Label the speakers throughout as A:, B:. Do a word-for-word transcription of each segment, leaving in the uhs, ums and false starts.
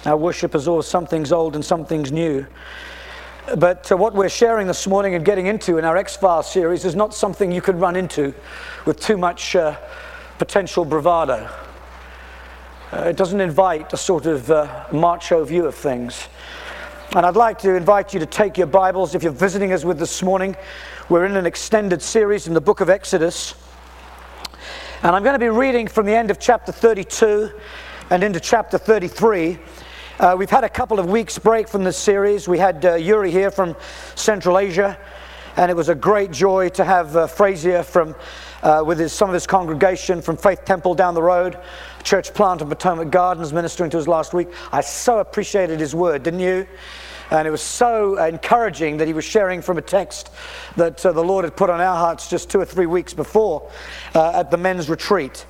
A: Our worship is always some things old and some things new. But uh, what we're sharing this morning and getting into in our X-Files series is not something you can run into with too much uh, potential bravado. Uh, it doesn't invite a sort of uh, macho view of things. And I'd like to invite you to take your Bibles. If you're visiting us with this morning, we're in an extended series in the book of Exodus. And I'm going to be reading from the end of chapter thirty-two and into chapter thirty-three. Uh, we've had a couple of weeks break from this series. We had uh, Yuri here from Central Asia, and it was a great joy to have uh, Frazier from, uh, with his, some of his congregation from Faith Temple down the road, church plant in Potomac Gardens, ministering to us last week. I so appreciated his word, didn't you? And it was so encouraging that he was sharing from a text that uh, the Lord had put on our hearts just two or three weeks before uh, at the men's retreat.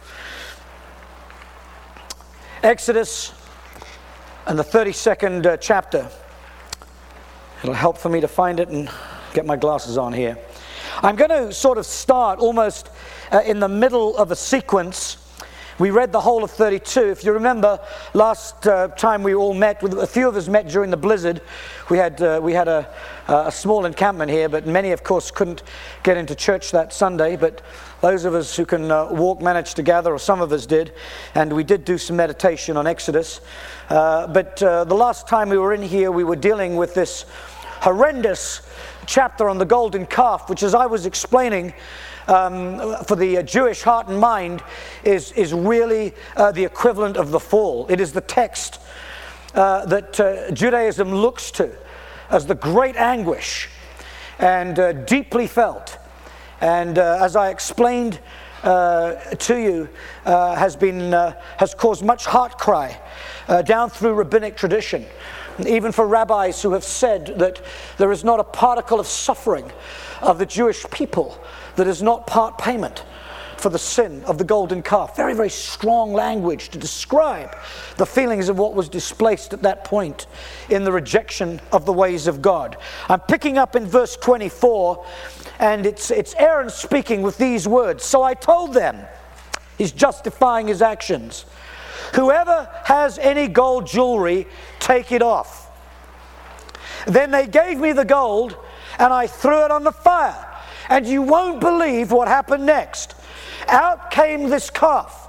A: Exodus and the thirty-second uh, chapter. It'll help for me to find it and get my glasses on here. I'm going to sort of start almost uh, in the middle of a sequence. We read the whole of thirty-two. If you remember, last uh, time we all met, with a few of us met during the blizzard. We had uh, we had a, a small encampment here, but many, of course, couldn't get into church that Sunday. But those of us who can uh, walk managed to gather, or some of us did, and we did do some meditation on Exodus. Uh, but uh, the last time we were in here, we were dealing with this horrendous chapter on the golden calf, which, as I was explaining, um, for the uh, Jewish heart and mind, is, is really uh, the equivalent of the fall. It is the text uh, that uh, Judaism looks to as the great anguish and uh, deeply felt. And uh, as I explained uh, to you, uh, has been uh, has caused much heart cry uh, down through rabbinic tradition, even for rabbis who have said that there is not a particle of suffering of the Jewish people that is not part payment for the sin of the golden calf. Very, very strong language to describe the feelings of what was displaced at that point in the rejection of the ways of God. I'm picking up in verse twenty-four, and it's, it's Aaron speaking with these words. So I told them, he's justifying his actions, whoever has any gold jewelry, take it off. Then they gave me the gold, and I threw it on the fire. And you won't believe what happened next. Out came this calf.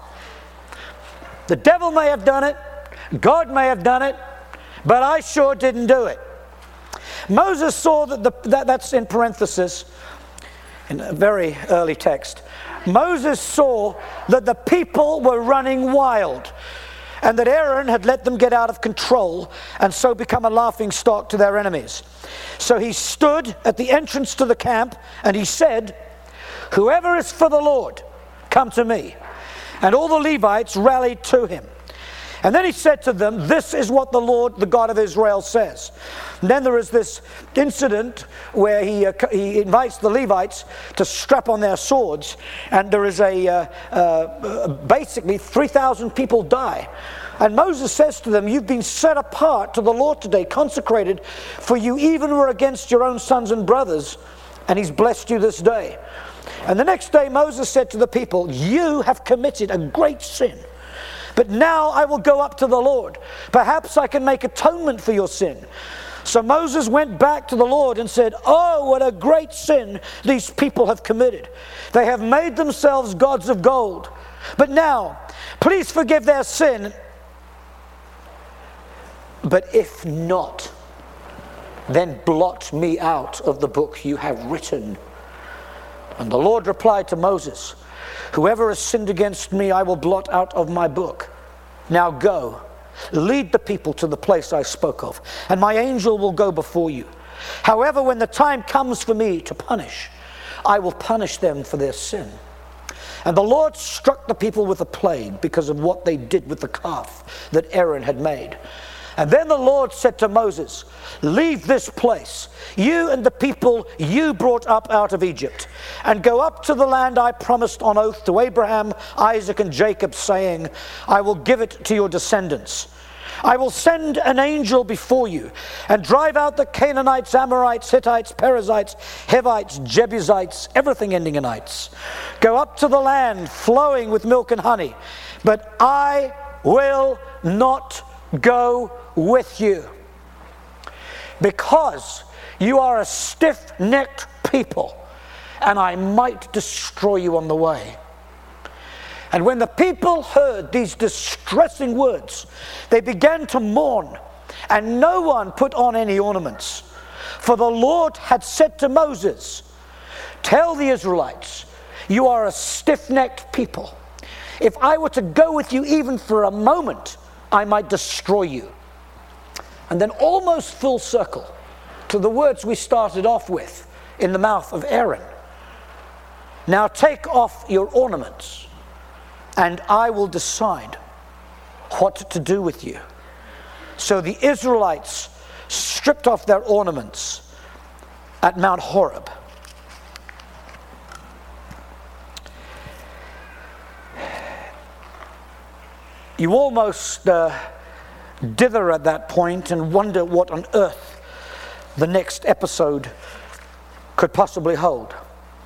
A: The devil may have done it, God may have done it, but I sure didn't do it. Moses saw that, the, that that's in parenthesis, in a very early text. Moses saw that the people were running wild, and that Aaron had let them get out of control and so become a laughing stock to their enemies. So he stood at the entrance to the camp and he said, whoever is for the Lord, come to me. And all the Levites rallied to him. And then he said to them, this is what the Lord, the God of Israel, says. And then there is this incident where he uh, he invites the Levites to strap on their swords, and there is a uh, uh, basically three thousand people die. And Moses says to them, you've been set apart to the Lord today, consecrated, for you even were against your own sons and brothers, and he's blessed you this day. And the next day Moses said to the people, you have committed a great sin. But now I will go up to the Lord. Perhaps I can make atonement for your sin. So Moses went back to the Lord and said, oh, what a great sin these people have committed. They have made themselves gods of gold. But now, please forgive their sin. But if not, then blot me out of the book you have written. And the Lord replied to Moses, whoever has sinned against me, I will blot out of my book. Now go, lead the people to the place I spoke of, and my angel will go before you. However, when the time comes for me to punish, I will punish them for their sin. And the Lord struck the people with a plague because of what they did with the calf that Aaron had made. And then the Lord said to Moses, leave this place, you and the people you brought up out of Egypt, and go up to the land I promised on oath to Abraham, Isaac, and Jacob, saying, I will give it to your descendants. I will send an angel before you and drive out the Canaanites, Amorites, Hittites, Perizzites, Hivites, Jebusites, everything ending in ites. Go up to the land flowing with milk and honey, but I will not go with you, because you are a stiff-necked people, and I might destroy you on the way. And when the people heard these distressing words, they began to mourn, and no one put on any ornaments. For the Lord had said to Moses, tell the Israelites, you are a stiff-necked people. If I were to go with you even for a moment, I might destroy you. And then almost full circle to the words we started off with in the mouth of Aaron. Now take off your ornaments, and I will decide what to do with you. So the Israelites stripped off their ornaments at Mount Horeb. You almost uh, dither at that point and wonder what on earth the next episode could possibly hold.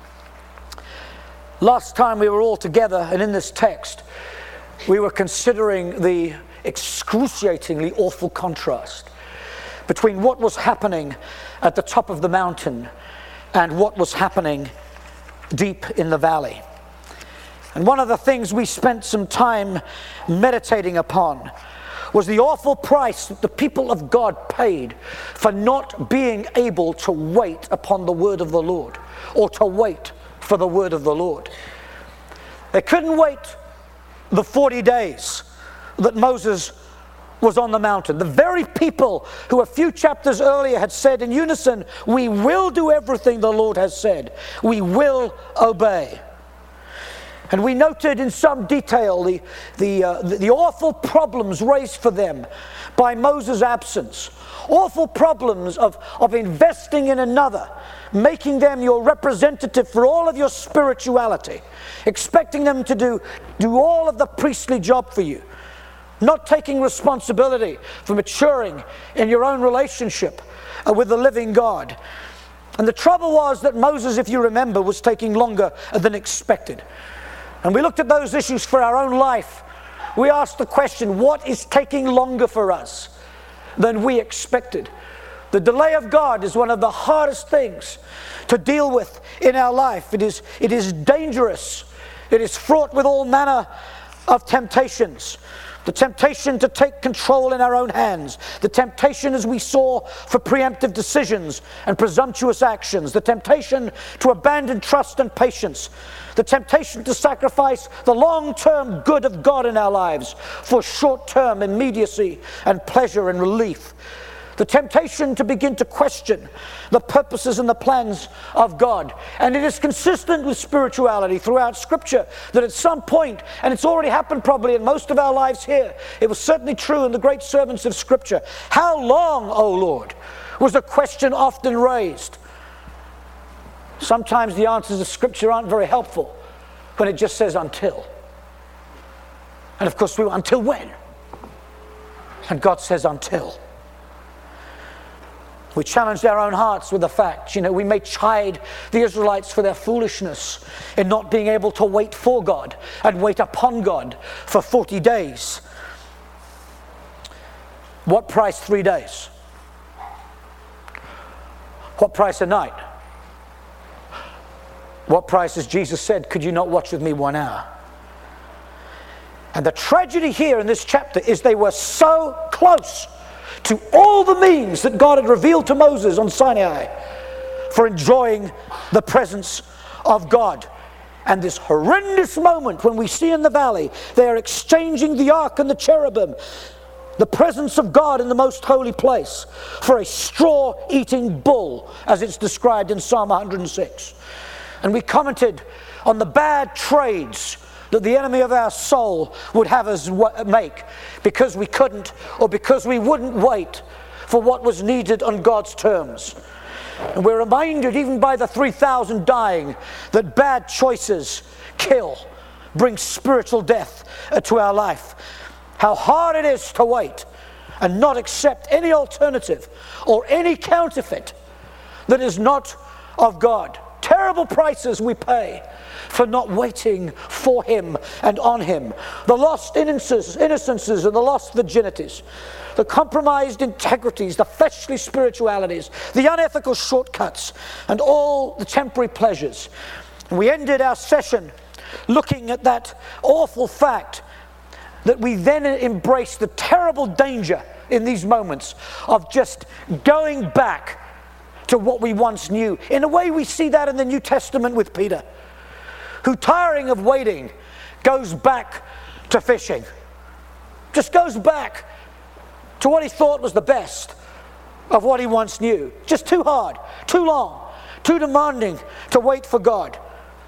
A: Last time we were all together, and in this text, we were considering the excruciatingly awful contrast between what was happening at the top of the mountain and what was happening deep in the valley. And one of the things we spent some time meditating upon was the awful price that the people of God paid for not being able to wait upon the word of the Lord, or to wait for the word of the Lord. They couldn't wait the forty days that Moses was on the mountain. The very people who a few chapters earlier had said in unison, we will do everything the Lord has said. We will obey. And we noted in some detail the, the, uh, the, the awful problems raised for them by Moses' absence. Awful problems of, of investing in another, making them your representative for all of your spirituality, expecting them to do, do all of the priestly job for you, not taking responsibility for maturing in your own relationship uh, with the living God. And the trouble was that Moses, if you remember, was taking longer than expected. And we looked at those issues for our own life. We asked the question, what is taking longer for us than we expected? The delay of God is one of the hardest things to deal with in our life. It is, it is dangerous. It is fraught with all manner of temptations. The temptation to take control in our own hands. The temptation, as we saw, for preemptive decisions and presumptuous actions. The temptation to abandon trust and patience. The temptation to sacrifice the long-term good of God in our lives for short-term immediacy and pleasure and relief. The temptation to begin to question the purposes and the plans of God. And it is consistent with spirituality throughout Scripture that at some point, and it's already happened probably in most of our lives here, it was certainly true in the great servants of Scripture. How long, O Lord, was a question often raised. Sometimes the answers of Scripture aren't very helpful when it just says until. And of course we went, until when? And God says until. We challenged our own hearts with the fact, you know, we may chide the Israelites for their foolishness in not being able to wait for God and wait upon God for forty days. What price three days? What price a night? What price, as Jesus said, could you not watch with me one hour? And the tragedy here in this chapter is they were so close to all the means that God had revealed to Moses on Sinai for enjoying the presence of God. And this horrendous moment when we see in the valley, they are exchanging the ark and the cherubim, the presence of God in the most holy place, for a straw-eating bull, as it's described in Psalm one hundred six. And we commented on the bad trades that the enemy of our soul would have us make because we couldn't, or because we wouldn't wait for what was needed on God's terms. And we're reminded even by the three thousand dying that bad choices kill, bring spiritual death to our life. How hard it is to wait and not accept any alternative or any counterfeit that is not of God. terrible prices we pay for not waiting for him and on him. The lost innocences, innocences and the lost virginities, the compromised integrities, the fleshly spiritualities, the unethical shortcuts, and all the temporary pleasures. And we ended our session looking at that awful fact that we then embrace the terrible danger in these moments of just going back to what we once knew. In a way, we see that in the New Testament with Peter, who, tiring of waiting, goes back to fishing. Just goes back to what he thought was the best of what he once knew. Just too hard, too long, too demanding to wait for God.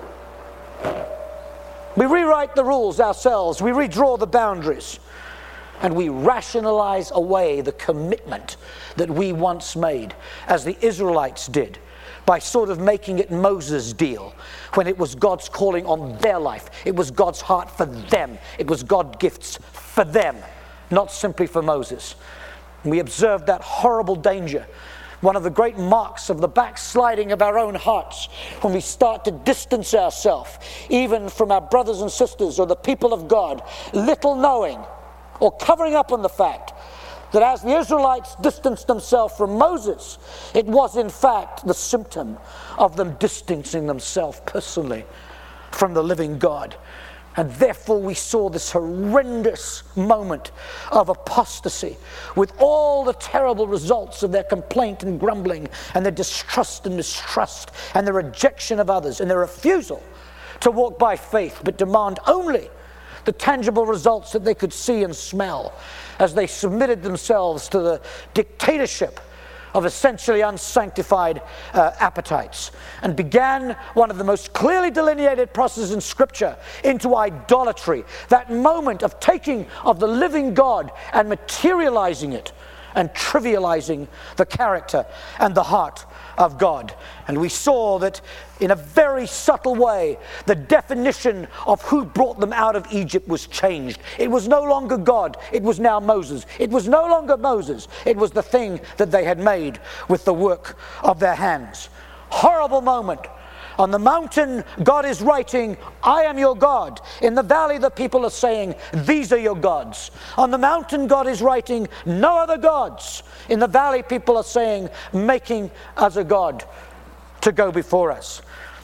A: We rewrite the rules ourselves. We redraw the boundaries. And we rationalize away the commitment that we once made, as the Israelites did, by sort of making it Moses' deal, when it was God's calling on their life. It was God's heart for them. It was God's gifts for them, not simply for Moses. And we observed that horrible danger, one of the great marks of the backsliding of our own hearts, when we start to distance ourselves, even from our brothers and sisters or the people of God, little knowing or covering up on the fact that as the Israelites distanced themselves from Moses, it was in fact the symptom of them distancing themselves personally from the living God. And therefore we saw this horrendous moment of apostasy, with all the terrible results of their complaint and grumbling, and their distrust and mistrust, and their rejection of others, and their refusal to walk by faith, but demand only the tangible results that they could see and smell, as they submitted themselves to the dictatorship of essentially unsanctified uh, appetites, and began one of the most clearly delineated processes in Scripture into idolatry, that moment of taking of the living God and materializing it and trivializing the character and the heart of God. And we saw that in a very subtle way, the definition of who brought them out of Egypt was changed. It was no longer God, it was now Moses. It was no longer Moses, it was the thing that they had made with the work of their hands. Horrible moment. On the mountain, God is writing, I am your God. In the valley, the people are saying, these are your gods. On the mountain, God is writing, no other gods. In the valley, people are saying, making us a God to go before us.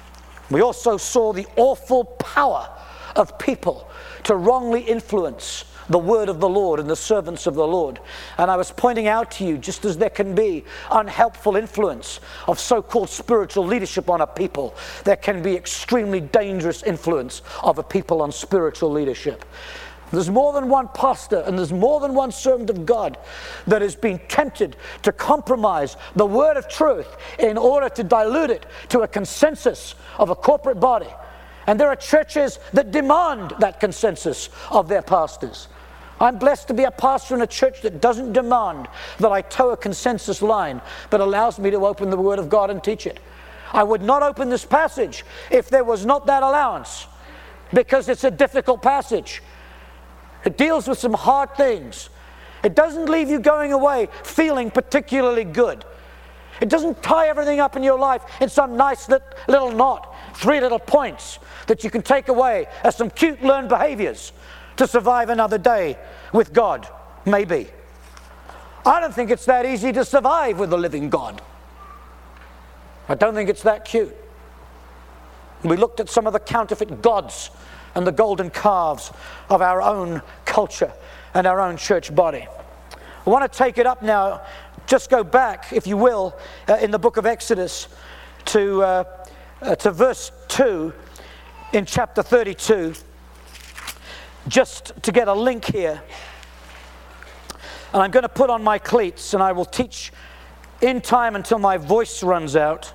A: We also saw the awful power of people to wrongly influence the word of the Lord and the servants of the Lord. And I was pointing out to you, just as there can be unhelpful influence of so-called spiritual leadership on a people, there can be extremely dangerous influence of a people on spiritual leadership. There's more than one pastor and there's more than one servant of God that has been tempted to compromise the word of truth in order to dilute it to a consensus of a corporate body. And there are churches that demand that consensus of their pastors. I'm blessed to be a pastor in a church that doesn't demand that I toe a consensus line, but allows me to open the Word of God and teach it. I would not open this passage if there was not that allowance, because it's a difficult passage. It deals with some hard things. It doesn't leave you going away feeling particularly good. It doesn't tie everything up in your life in some nice little knot, three little points that you can take away as some cute learned behaviors to survive another day with God, maybe. I don't think it's that easy to survive with the living God. I don't think it's that cute. We looked at some of the counterfeit gods and the golden calves of our own culture and our own church body. I want to take it up now. Just go back, if you will, uh, in the book of Exodus to, uh, uh, to verse two in chapter thirty-two, just to get a link here. And I'm going to put on my cleats and I will teach in time until my voice runs out.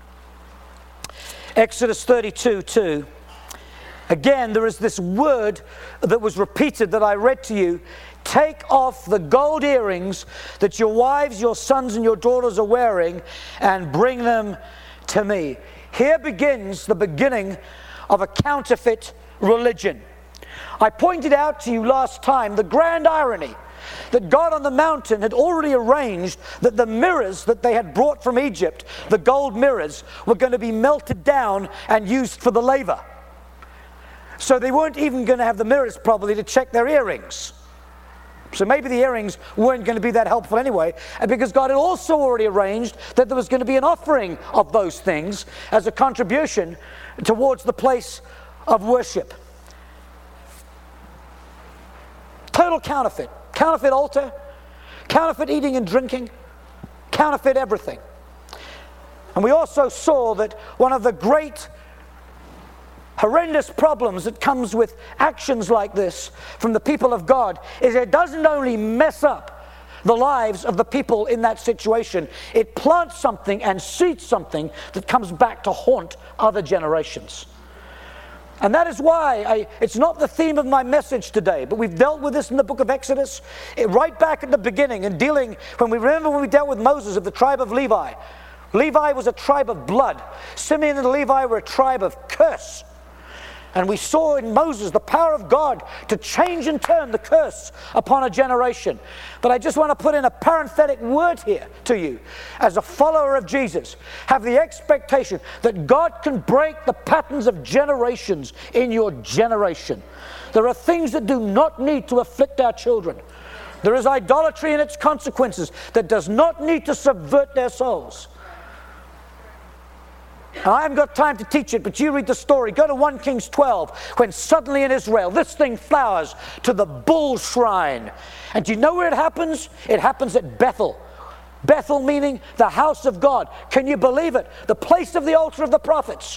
A: Exodus thirty-two two. Again, there is this word that was repeated that I read to you. Take off the gold earrings that your wives, your sons, and your daughters are wearing, and bring them to me. Here begins the beginning of a counterfeit religion. I pointed out to you last time the grand irony that God on the mountain had already arranged that the mirrors that they had brought from Egypt, the gold mirrors, were going to be melted down and used for the laver. So they weren't even going to have the mirrors probably to check their earrings. So maybe the earrings weren't going to be that helpful anyway, and because God had also already arranged that there was going to be an offering of those things as a contribution towards the place of worship. Total counterfeit. Counterfeit altar, counterfeit eating and drinking, counterfeit everything. And we also saw that one of the great horrendous problems that comes with actions like this from the people of God is it doesn't only mess up the lives of the people in that situation, it plants something and seeds something that comes back to haunt other generations. And that is why I, it's not the theme of my message today, but we've dealt with this in the book of Exodus, it, right back at the beginning, and dealing, when we remember when we dealt with Moses of the tribe of Levi. Levi was a tribe of blood. Simeon and Levi were a tribe of curse. And we saw in Moses the power of God to change and turn the curse upon a generation. But I just want to put in a parenthetic word here to you. As a follower of Jesus, have the expectation that God can break the patterns of generations in your generation. There are things that do not need to afflict our children. There is idolatry and its consequences that does not need to subvert their souls. And I haven't got time to teach it, but you read the story. Go to First Kings twelve, when suddenly in Israel, this thing flowers to the bull shrine. And do you know where it happens? It happens at Bethel. Bethel meaning the house of God. Can you believe it? The place of the altar of the prophets.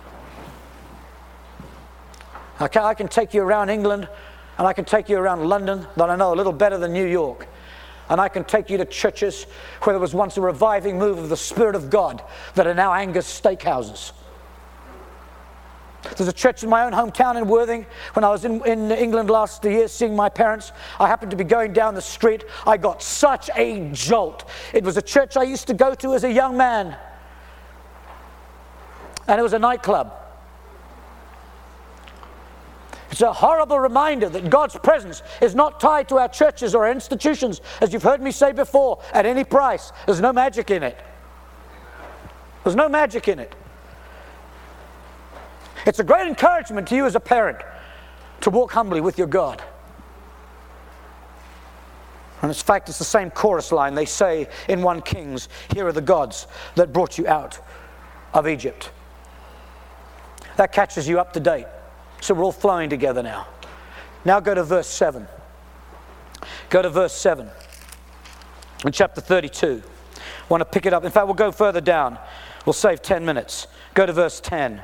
A: I can, I can take you around England, and I can take you around London, that I know a little better than New York. And I can take you to churches where there was once a reviving move of the Spirit of God that are now Angus steakhouses. There's a church in my own hometown in Worthing. When I was in, in England last year seeing my parents, I happened to be going down the street. I got such a jolt. It was a church I used to go to as a young man. And it was a nightclub. It's a horrible reminder that God's presence is not tied to our churches or our institutions, as you've heard me say before, at any price. There's no magic in it. There's no magic in it. It's a great encouragement to you as a parent to walk humbly with your God. And in fact, it's the same chorus line they say in First Kings, here are the gods that brought you out of Egypt. That catches you up to date. So we're all flowing together now. Now go to verse seven. Go to verse seven. In chapter thirty-two. I want to pick it up. In fact, we'll go further down. We'll save ten minutes. Go to verse ten.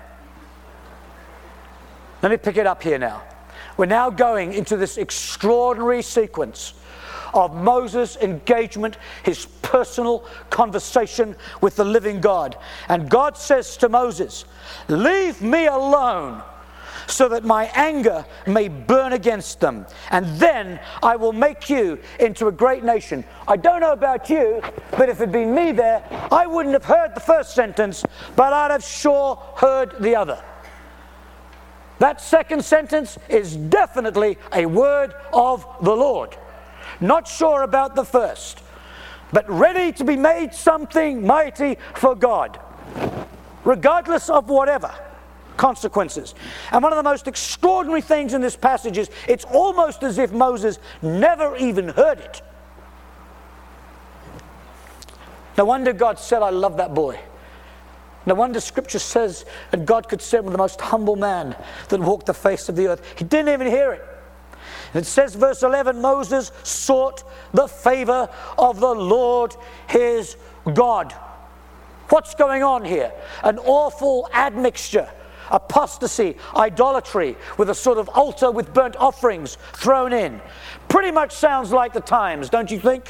A: Let me pick it up here now. We're now going into this extraordinary sequence of Moses' engagement, his personal conversation with the living God. And God says to Moses, "Leave me alone, so that my anger may burn against them. And then I will make you into a great nation." I don't know about you, but if it had been me there, I wouldn't have heard the first sentence, but I'd have sure heard the other. That second sentence is definitely a word of the Lord. Not sure about the first, but ready to be made something mighty for God, regardless of whatever consequences. And one of the most extraordinary things in this passage is it's almost as if Moses never even heard it. No wonder God said, "I love that boy." No wonder Scripture says that God could say, "I'm the most humble man that walked the face of the earth." He didn't even hear it. And it says, verse eleven, Moses sought the favor of the Lord his God. What's going on here? An awful admixture. Apostasy, idolatry, with a sort of altar with burnt offerings thrown in. Pretty much sounds like the times, don't you think?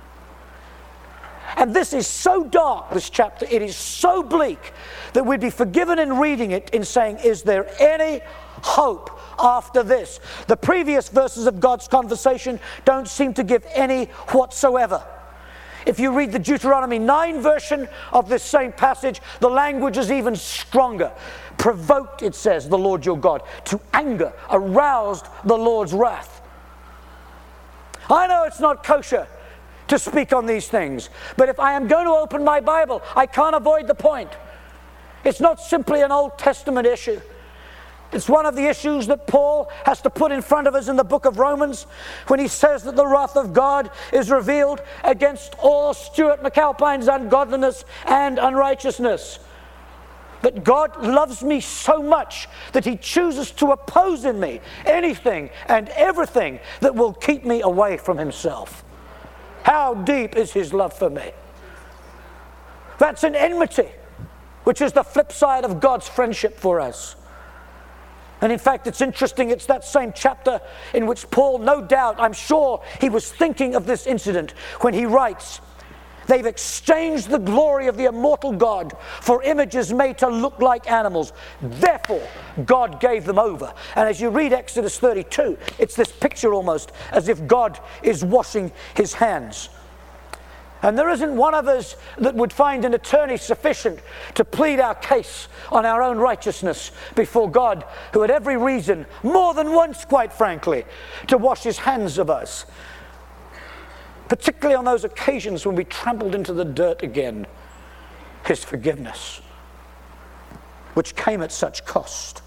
A: And this is so dark, this chapter, it is so bleak, that we'd be forgiven in reading it in saying, is there any hope after this? The previous verses of God's conversation don't seem to give any whatsoever. If you read the Deuteronomy nine version of this same passage, the language is even stronger. Provoked, it says, the Lord your God to anger, aroused the Lord's wrath. I know it's not kosher to speak on these things, but if I am going to open my Bible, I can't avoid the point. It's not simply an Old Testament issue. It's one of the issues that Paul has to put in front of us in the book of Romans when he says that the wrath of God is revealed against all Stuart McAlpine's ungodliness and unrighteousness. That God loves me so much that he chooses to oppose in me anything and everything that will keep me away from himself. How deep is his love for me? That's an enmity, which is the flip side of God's friendship for us. And in fact, it's interesting, it's that same chapter in which Paul, no doubt, I'm sure he was thinking of this incident when he writes, they've exchanged the glory of the immortal God for images made to look like animals. Therefore, God gave them over. And as you read Exodus thirty-two, it's this picture almost as if God is washing his hands. And there isn't one of us that would find an attorney sufficient to plead our case on our own righteousness before God, who had every reason, more than once, quite frankly, to wash his hands of us. Particularly on those occasions when we trampled into the dirt again, his forgiveness, which came at such cost.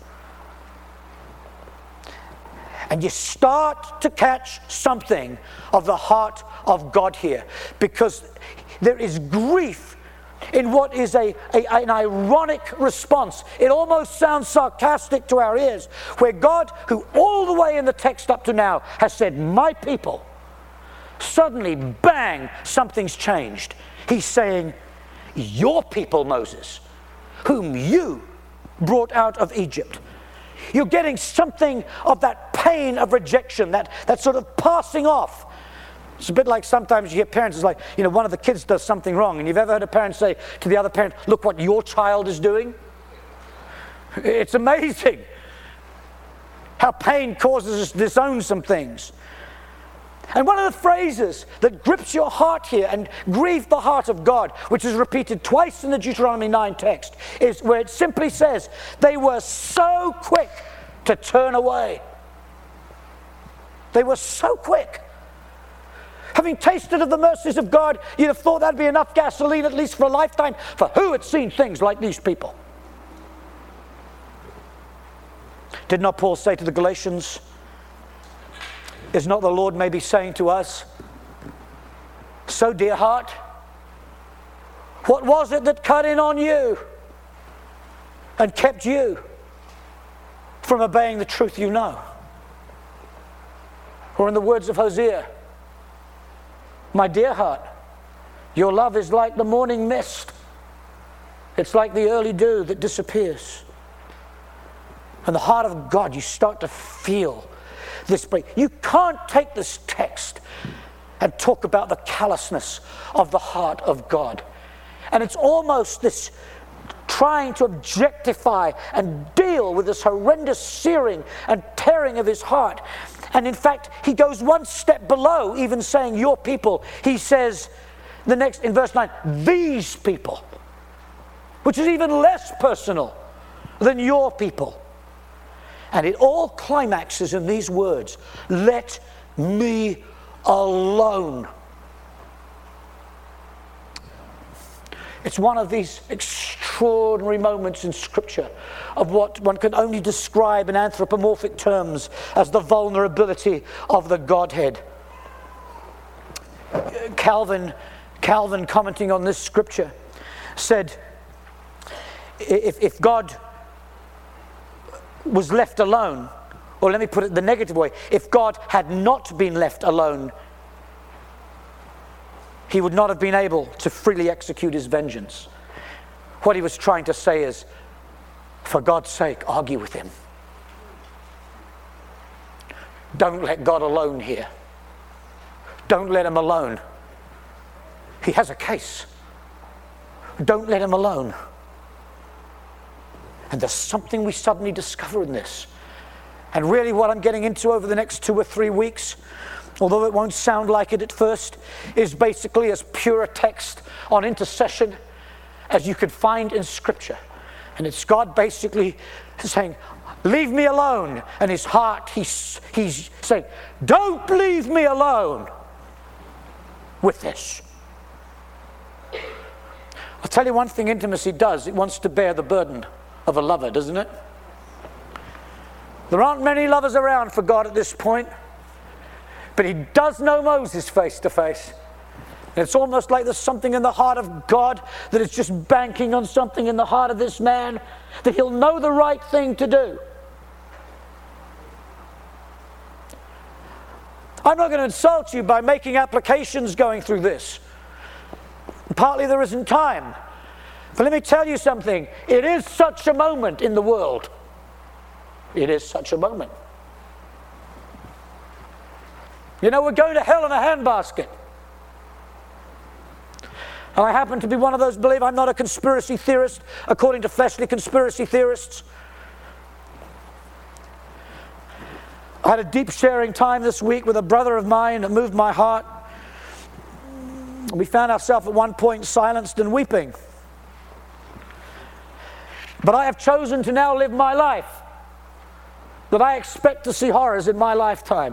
A: And you start to catch something of the heart of God here, because there is grief in what is a, a, an ironic response. It almost sounds sarcastic to our ears, where God, who all the way in the text up to now has said, my people, suddenly, bang, something's changed. He's saying, your people, Moses, whom you brought out of Egypt. You're getting something of that pain of rejection, that, that sort of passing off. It's a bit like sometimes you hear parents, it's like, you know, one of the kids does something wrong, and you've ever heard a parent say to the other parent, look what your child is doing? It's amazing how pain causes us to disown some things. And one of the phrases that grips your heart here and grieves the heart of God, which is repeated twice in the Deuteronomy nine text, is where it simply says, they were so quick to turn away. They were so quick. Having tasted of the mercies of God, you'd have thought that'd be enough gasoline, at least for a lifetime, for who had seen things like these people? Did not Paul say to the Galatians, is not the Lord maybe saying to us, so dear heart, what was it that cut in on you and kept you from obeying the truth you know? Or in the words of Hosea, my dear heart, your love is like the morning mist. It's like the early dew that disappears. And the heart of God, you start to feel this break. You can't take this text and talk about the callousness of the heart of God. And it's almost this trying to objectify and deal with this horrendous searing and tearing of his heart. And in fact, he goes one step below even saying your people. He says the next in verse nine, these people, which is even less personal than your people. And it all climaxes in these words, let me alone. It's one of these extraordinary moments in Scripture of what one can only describe in anthropomorphic terms as the vulnerability of the Godhead. Calvin, Calvin commenting on this Scripture, said, if, if God was left alone, or let me put it the negative way, if God had not been left alone, he would not have been able to freely execute his vengeance. What he was trying to say is, for God's sake, argue with him. Don't let God alone here. Don't let him alone. He has a case. Don't let him alone. And there's something we suddenly discover in this. And really what I'm getting into over the next two or three weeks, although it won't sound like it at first, is basically as pure a text on intercession as you could find in Scripture. And it's God basically saying, Leave me alone. And his heart, he's, he's saying, don't leave me alone with this. I'll tell you one thing intimacy does. It wants to bear the burden of a lover, doesn't it? There aren't many lovers around for God at this point. But he does know Moses face to face. And it's almost like there's something in the heart of God that is just banking on something in the heart of this man, that he'll know the right thing to do. I'm not going to insult you by making applications going through this. Partly there isn't time. But let me tell you something. It is such a moment in the world. It is such a moment. You know, we're going to hell in a handbasket. And I happen to be one of those, believe I'm not a conspiracy theorist, according to fleshly conspiracy theorists. I had a deep sharing time this week with a brother of mine that moved my heart. We found ourselves at one point silenced and weeping. But I have chosen to now live my life that I expect to see horrors in my lifetime.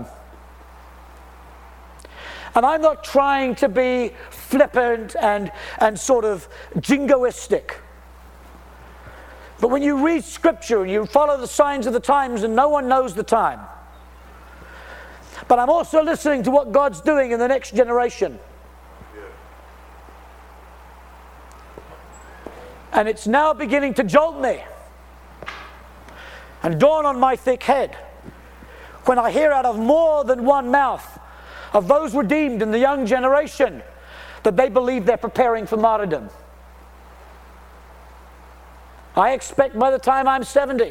A: And I'm not trying to be flippant and, and sort of jingoistic. But when you read Scripture and you follow the signs of the times, and no one knows the time. But I'm also listening to what God's doing in the next generation. And it's now beginning to jolt me and dawn on my thick head when I hear out of more than one mouth of those redeemed in the young generation that they believe they're preparing for martyrdom. I expect by the time I'm seventy,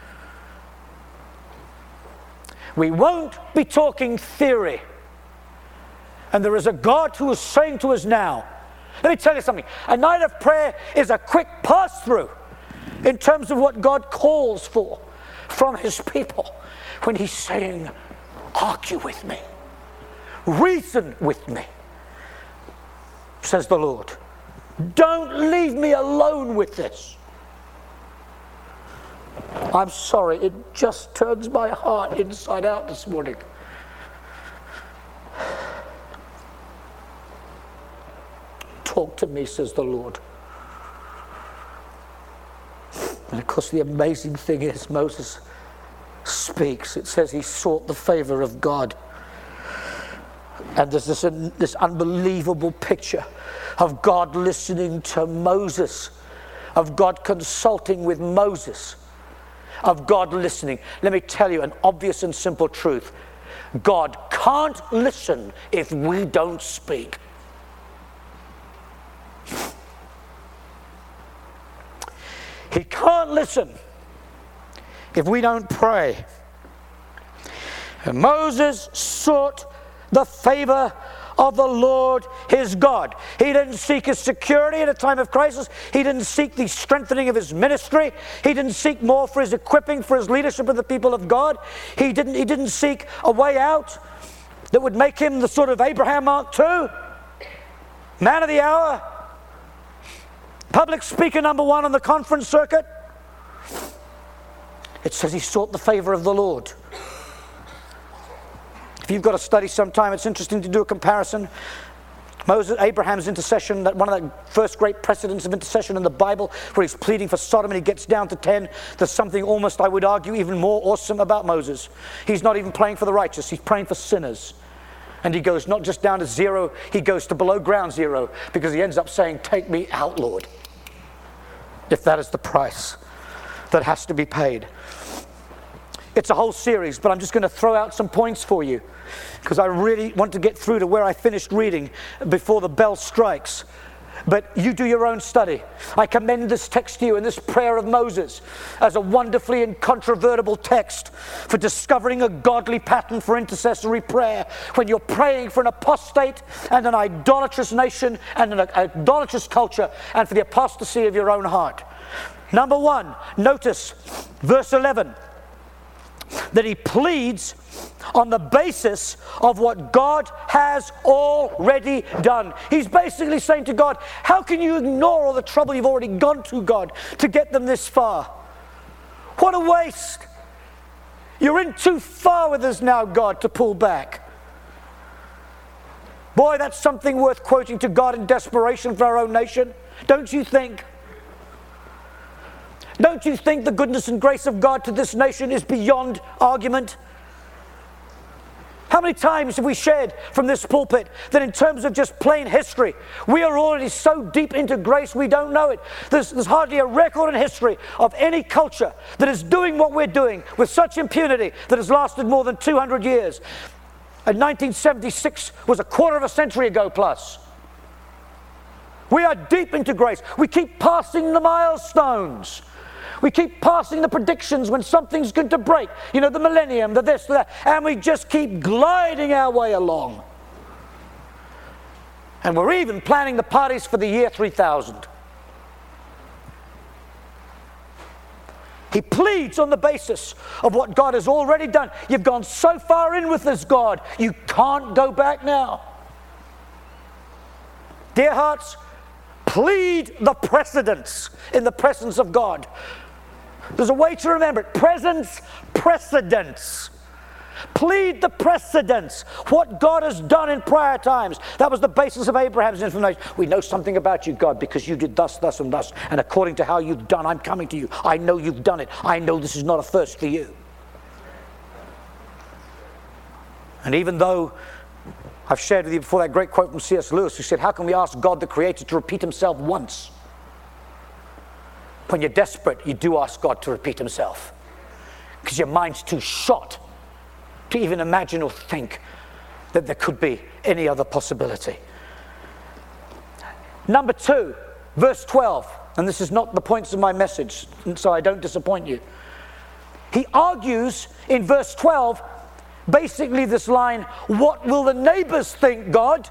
A: we won't be talking theory. And there is a God who is saying to us now, let me tell you something, a night of prayer is a quick pass-through in terms of what God calls for from his people when he's saying, argue with me. Reason with me, says the Lord. Don't leave me alone with this. I'm sorry, it just turns my heart inside out this morning. Talk to me, says the Lord. And of course the amazing thing is Moses speaks. It says he sought the favor of God. And there's this, uh, this unbelievable picture of God listening to Moses, of God consulting with Moses, of God listening. Let me tell you an obvious and simple truth. God can't listen if we don't speak. He can't listen if we don't pray. And Moses sought the favor of the Lord his God. He didn't seek his security at a time of crisis. He didn't seek the strengthening of his ministry. He didn't seek more for his equipping, for his leadership of the people of God. He didn't, he didn't seek a way out that would make him the sort of Abraham Mark two, man of the hour, public speaker number one on the conference circuit. It says he sought the favor of the Lord. If you've got to study sometime, it's interesting to do a comparison. Moses, Abraham's intercession, that one of the first great precedents of intercession in the Bible, where he's pleading for Sodom and he gets down to ten. There's something almost, I would argue, even more awesome about Moses. He's not even praying for the righteous, he's praying for sinners. And he goes not just down to zero, he goes to below ground zero, because he ends up saying, take me out, Lord, if that is the price that has to be paid. It's a whole series, but I'm just going to throw out some points for you, because I really want to get through to where I finished reading before the bell strikes. But you do your own study. I commend this text to you and this prayer of Moses as a wonderfully incontrovertible text for discovering a godly pattern for intercessory prayer when you're praying for an apostate and an idolatrous nation and an idolatrous culture, and for the apostasy of your own heart. Number one, notice verse eleven. That he pleads on the basis of what God has already done. He's basically saying to God, how can you ignore all the trouble you've already gone to, God, to get them this far? What a waste. You're in too far with us now, God, to pull back. Boy, that's something worth quoting to God in desperation for our own nation. Don't you think? Don't you think the goodness and grace of God to this nation is beyond argument? How many times have we shared from this pulpit that in terms of just plain history, we are already so deep into grace we don't know it. There's, there's hardly a record in history of any culture that is doing what we're doing with such impunity that has lasted more than two hundred years. And nineteen seventy-six was a quarter of a century ago plus. We are deep into grace. We keep passing the milestones. We keep passing the predictions when something's going to break. You know, the millennium, the this, the that. And we just keep gliding our way along. And we're even planning the parties for the year three thousand. He pleads on the basis of what God has already done. You've gone so far in with this, God, you can't go back now. Dear hearts, plead the precedence in the presence of God. There's a way to remember it. Presence, precedence. Plead the precedence. What God has done in prior times. That was the basis of Abraham's information. We know something about you, God, because you did thus, thus, and thus. And according to how you've done, I'm coming to you. I know you've done it. I know this is not a first for you. And even though I've shared with you before that great quote from C S Lewis, who said, how can we ask God the Creator to repeat himself once? When you're desperate, you do ask God to repeat himself. Because your mind's too shot to even imagine or think that there could be any other possibility. Number two, verse twelve, and this is not the points of my message, so I don't disappoint you. He argues in verse twelve, basically this line, what will the neighbors think, God?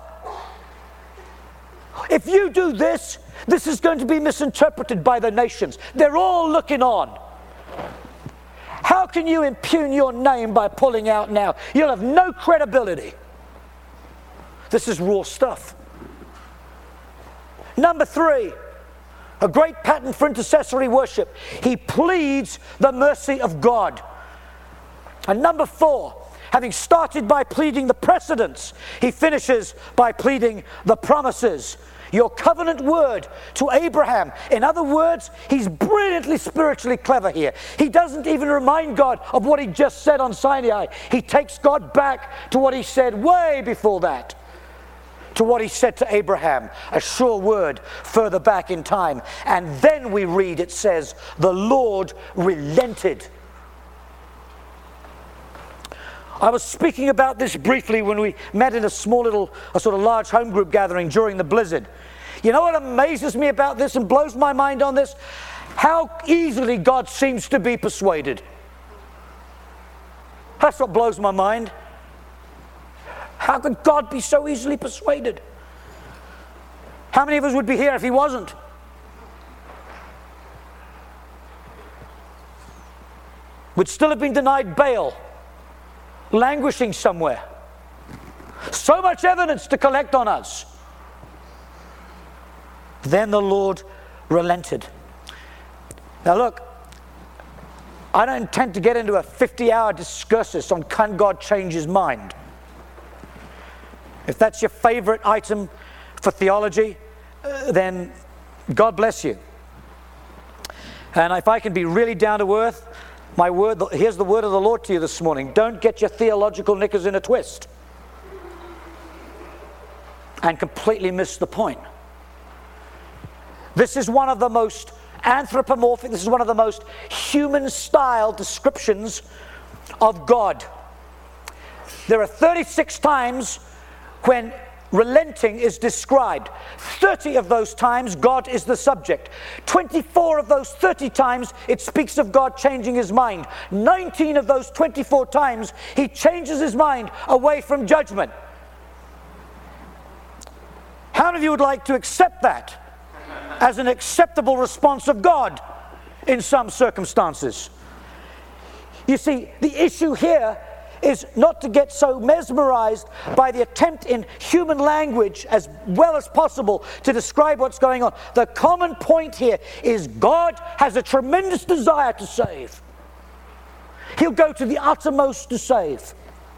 A: If you do this, this is going to be misinterpreted by the nations. They're all looking on. How can you impugn your name by pulling out now? You'll have no credibility. This is raw stuff. Number three, a great pattern for intercessory worship. He pleads the mercy of God. And number four, having started by pleading the precedents, he finishes by pleading the promises. Your covenant word to Abraham. In other words, he's brilliantly spiritually clever here. He doesn't even remind God of what he just said on Sinai. He takes God back to what he said way before that. To what he said to Abraham, a sure word further back in time. And then we read, it says, the Lord relented. I was speaking about this briefly when we met in a small little, a sort of large home group gathering during the blizzard. You know what amazes me about this and blows my mind on this? How easily God seems to be persuaded. That's what blows my mind. How could God be so easily persuaded? How many of us would be here if he wasn't? Would still have been denied bail. Languishing somewhere. So much evidence to collect on us. Then the Lord relented. Now look, I don't intend to get into a fifty-hour discursus on can God change his mind. If that's your favorite item for theology, uh, then God bless you. And if I can be really down to earth, My word, here's the word of the Lord to you this morning. Don't get your theological knickers in a twist and completely miss the point. This is one of the most anthropomorphic, this is one of the most human-style descriptions of God. There are thirty-six times when relenting is described. thirty of those times, God is the subject. twenty-four of those thirty times, it speaks of God changing his mind. nineteen of those twenty-four times, he changes his mind away from judgment. How many of you would like to accept that as an acceptable response of God in some circumstances? You see, the issue here is not to get so mesmerized by the attempt in human language as well as possible to describe what's going on. The common point here is God has a tremendous desire to save. He'll go to the uttermost to save.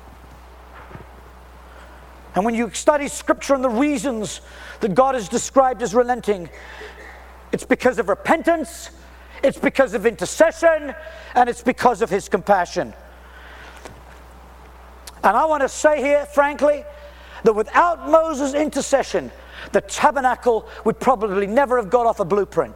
A: And when you study Scripture and the reasons that God is described as relenting, it's because of repentance, it's because of intercession, and it's because of His compassion. And I want to say here, frankly, that without Moses' intercession, the tabernacle would probably never have got off a blueprint.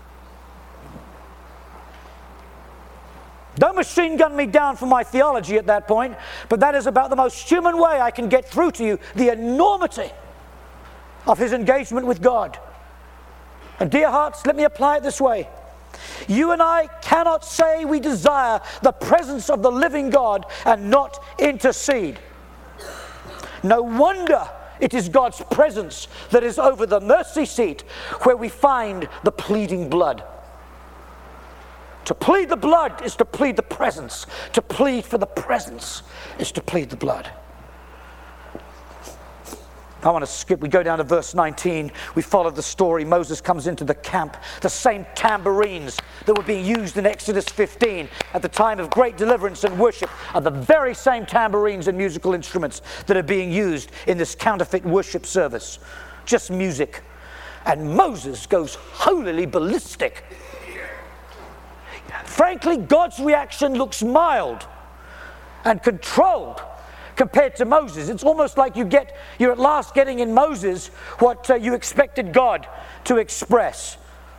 A: Don't machine gun me down for my theology at that point, but that is about the most human way I can get through to you the enormity of his engagement with God. And dear hearts, let me apply it this way. You and I cannot say we desire the presence of the living God and not intercede. No wonder it is God's presence that is over the mercy seat where we find the pleading blood. To plead the blood is to plead the presence. To plead for the presence is to plead the blood. I want to skip. We go down to verse nineteen. We follow the story. Moses comes into the camp. The same tambourines that were being used in Exodus fifteen at the time of great deliverance and worship are the very same tambourines and musical instruments that are being used in this counterfeit worship service. Just music. And Moses goes holily ballistic. Frankly, God's reaction looks mild and controlled compared to Moses. It's almost like you get, you're at last getting in Moses what uh, you expected God to express.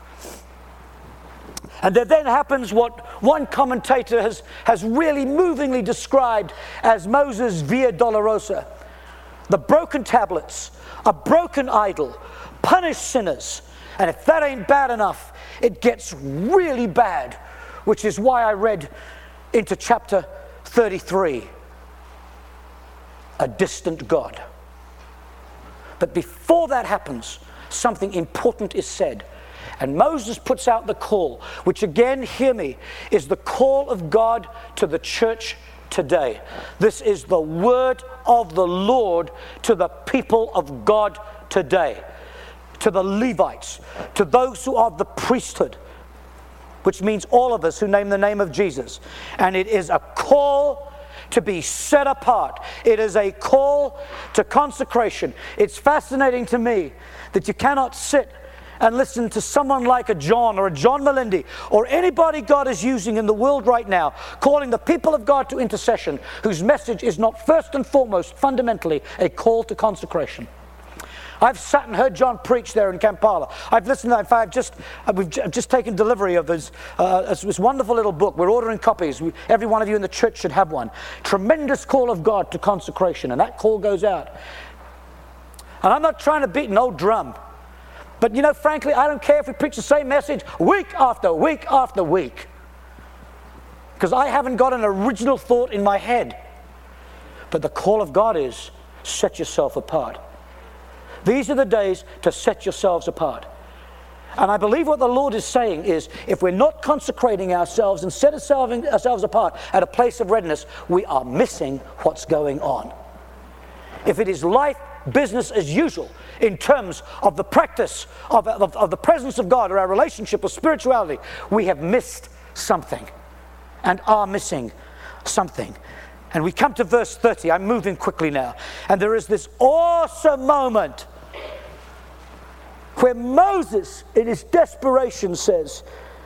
A: And there then happens what one commentator has, has really movingly described as Moses' Via Dolorosa. The broken tablets, a broken idol, punish sinners. And if that ain't bad enough, it gets really bad, which is why I read into chapter thirty-three. A distant God. But before that happens, something important is said. And Moses puts out the call, which again, hear me, is the call of God to the church today. This is the word of the Lord to the people of God today. To the Levites, to those who are the priesthood, which means all of us who name the name of Jesus. And it is a call to be set apart. It is a call to consecration. It's fascinating to me that you cannot sit and listen to someone like a John or a John Melindy or anybody God is using in the world right now, calling the people of God to intercession, whose message is not first and foremost, fundamentally, a call to consecration. I've sat and heard John preach there in Kampala. I've listened to that. In fact, I've just, we've just taken delivery of this, uh, this wonderful little book. We're ordering copies. We, every one of you in the church should have one. Tremendous call of God to consecration, and that call goes out. And I'm not trying to beat an old drum. But, you know, frankly, I don't care if we preach the same message week after week after week. Because I haven't got an original thought in my head. But the call of God is, set yourself apart. These are the days to set yourselves apart. And I believe what the Lord is saying is, if we're not consecrating ourselves and set ourselves apart at a place of readiness, we are missing what's going on. If it is life, business as usual, in terms of the practice of, of, of the presence of God or our relationship with spirituality, we have missed something and are missing something. And we come to verse thirty. I'm moving quickly now. And there is this awesome moment where Moses, in his desperation, says,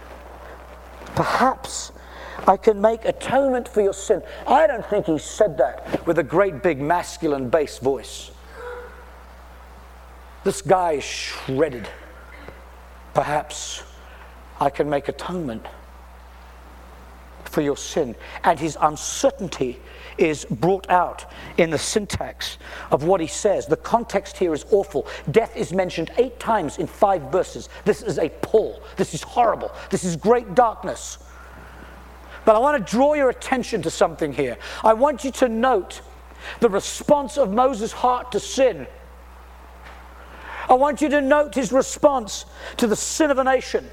A: perhaps I can make atonement for your sin. I don't think he said that with a great big masculine bass voice. This guy is shredded. Perhaps I can make atonement for your sin. And his uncertainty is brought out in the syntax of what he says. The context here is awful. Death is mentioned eight times in five verses. This is a pall. This is horrible. This is great darkness. But I want to draw your attention to something here. I want you to note the response of Moses' heart to sin. I want you to note his response to the sin of a nation.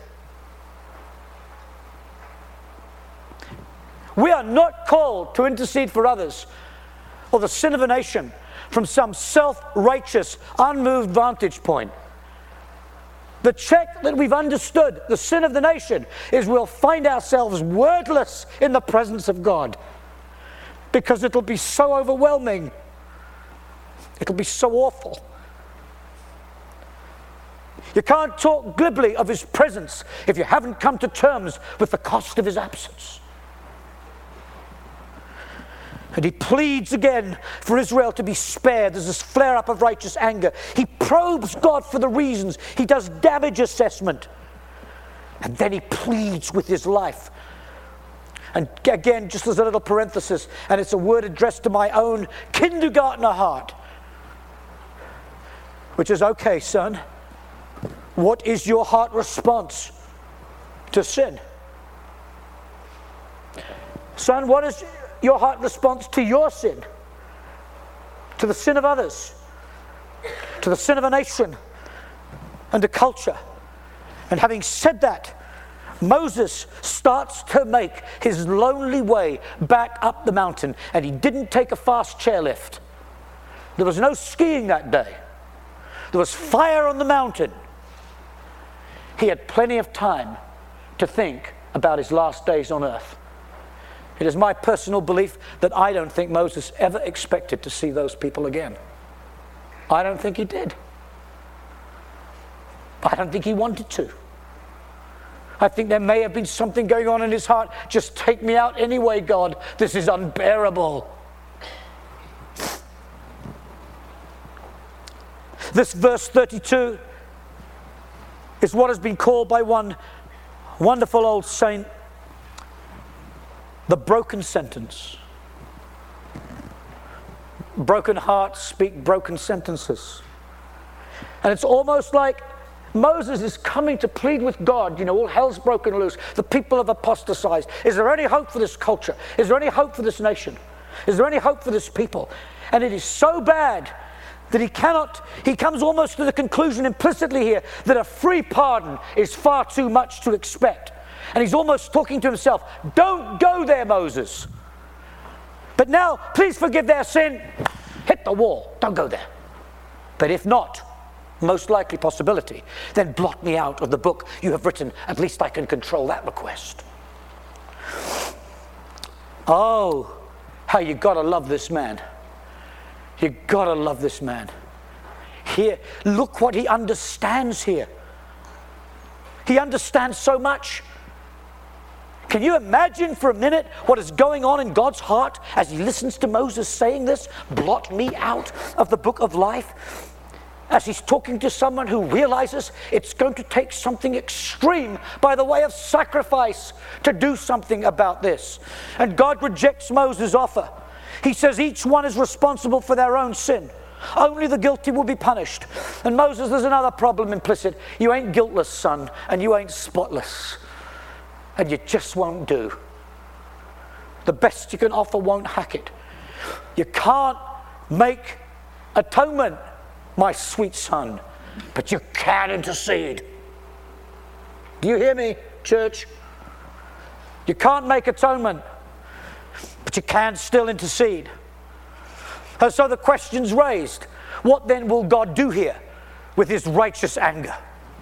A: We are not called to intercede for others or the sin of a nation from some self-righteous, unmoved vantage point. The check that we've understood, the sin of the nation, is we'll find ourselves wordless in the presence of God. Because it'll be so overwhelming. It'll be so awful. You can't talk glibly of his presence if you haven't come to terms with the cost of his absence. And he pleads again for Israel to be spared. There's this flare-up of righteous anger. He probes God for the reasons. He does damage assessment. And then he pleads with his life. And again, just as a little parenthesis, and it's a word addressed to my own kindergartner heart, which is, okay, son, what is your heart response to sin? Son, what is your heart response to your sin? To the sin of others? To the sin of a nation and a culture? And having said that, Moses starts to make his lonely way back up the mountain, and he didn't take a fast chairlift. There was no skiing that day. There was fire on the mountain. He had plenty of time to think about his last days on earth. It is my personal belief that I don't think Moses ever expected to see those people again. I don't think he did. I don't think he wanted to. I think there may have been something going on in his heart. Just take me out anyway, God. This is unbearable. This verse thirty-two is what has been called by one wonderful old saint the broken sentence. Broken hearts speak broken sentences. And it's almost like Moses is coming to plead with God. You know, all hell's broken loose. The people have apostatized. Is there any hope for this culture? Is there any hope for this nation? Is there any hope for this people? And it is so bad that he cannot, he comes almost to the conclusion implicitly here that a free pardon is far too much to expect. And he's almost talking to himself, don't go there, Moses. But now, please forgive their sin. Hit the wall. Don't go there. But if not, most likely possibility, then blot me out of the book you have written. At least I can control that request. Oh, how you gotta love this man. You gotta love this man. Here, look what he understands here. He understands so much. Can you imagine for a minute what is going on in God's heart as he listens to Moses saying this? Blot me out of the book of life. As he's talking to someone who realizes it's going to take something extreme by the way of sacrifice to do something about this. And God rejects Moses' offer. He says each one is responsible for their own sin. Only the guilty will be punished. And Moses, there's another problem implicit. You ain't guiltless, son, and you ain't spotless. And you just won't do. The best you can offer won't hack it. You can't make atonement, my sweet son, but you can intercede. Do you hear me, church? You can't make atonement, but you can still intercede. And so the question's raised. What then will God do here with his righteous anger?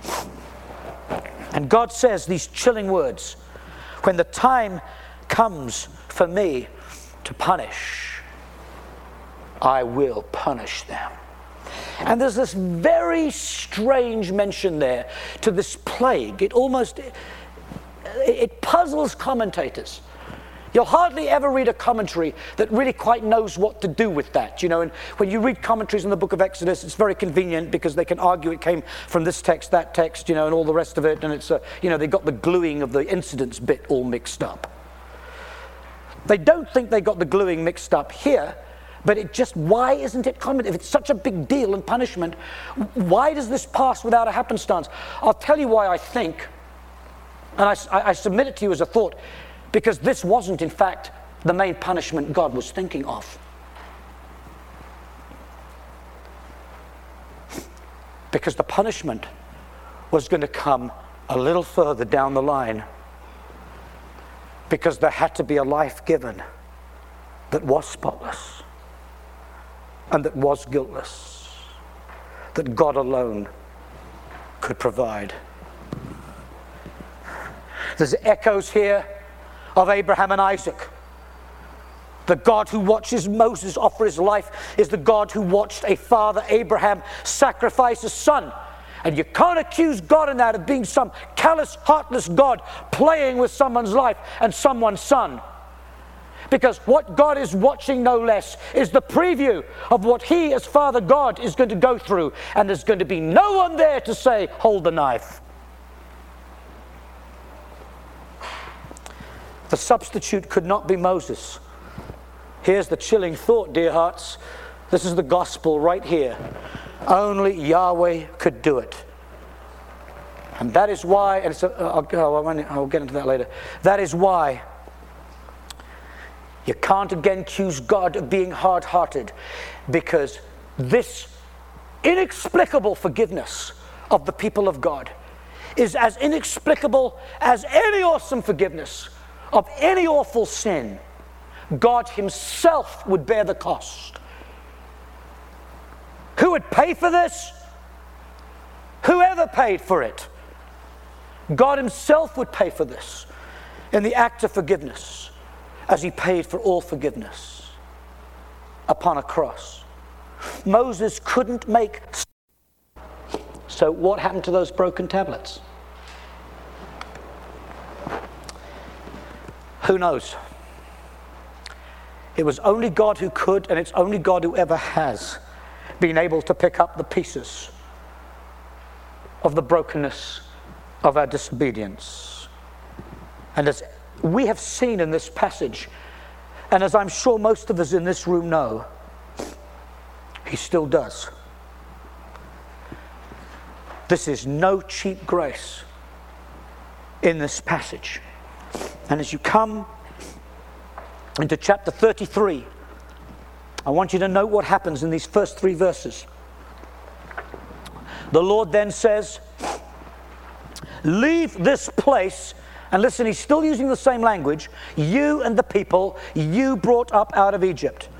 A: And God says these chilling words, when the time comes for me to punish, I will punish them. And there's this very strange mention there to this plague. It almost, it, it puzzles commentators. You'll hardly ever read a commentary that really quite knows what to do with that. You know, and when you read commentaries in the book of Exodus, it's very convenient because they can argue it came from this text, that text, you know, and all the rest of it. And it's, a, you know, they got the gluing of the incidents bit all mixed up. They don't think they got the gluing mixed up here, but it just, why isn't it common? If it's such a big deal and punishment, why does this pass without a happenstance? I'll tell you why I think, and I, I, I submit it to you as a thought, because this wasn't, in fact, the main punishment God was thinking of. Because the punishment was going to come a little further down the line. Because there had to be a life given that was spotless and that was guiltless, that God alone could could provide. There's echoes here of Abraham and Isaac. The God who watches Moses offer his life is the God who watched a father, Abraham, sacrifice a son. And you can't accuse God in that of being some callous, heartless God playing with someone's life and someone's son. Because what God is watching, no less, is the preview of what he, as Father God, is going to go through. And there's going to be no one there to say, hold the knife. The substitute could not be Moses. Here's the chilling thought, dear hearts. This is the gospel right here. Only Yahweh could do it. And that is why, and it's a, I'll, I'll get into that later. That is why you can't again accuse God of being hard-hearted, because this inexplicable forgiveness of the people of God is as inexplicable as any awesome forgiveness of any awful sin. God himself would bear the cost. Who would pay for this? Whoever paid for it. God himself would pay for this in the act of forgiveness, as he paid for all forgiveness upon a cross. Moses couldn't make. So what happened to those broken tablets? Who knows? It was only God who could, and it's only God who ever has been able to pick up the pieces of the brokenness of our disobedience. And as we have seen in this passage, and as I'm sure most of us in this room know, he still does. This is no cheap grace in this passage. And as you come into chapter thirty-three, I want you to note what happens in these first three verses. The Lord then says, leave this place, and listen, he's still using the same language, you and the people you brought up out of Egypt.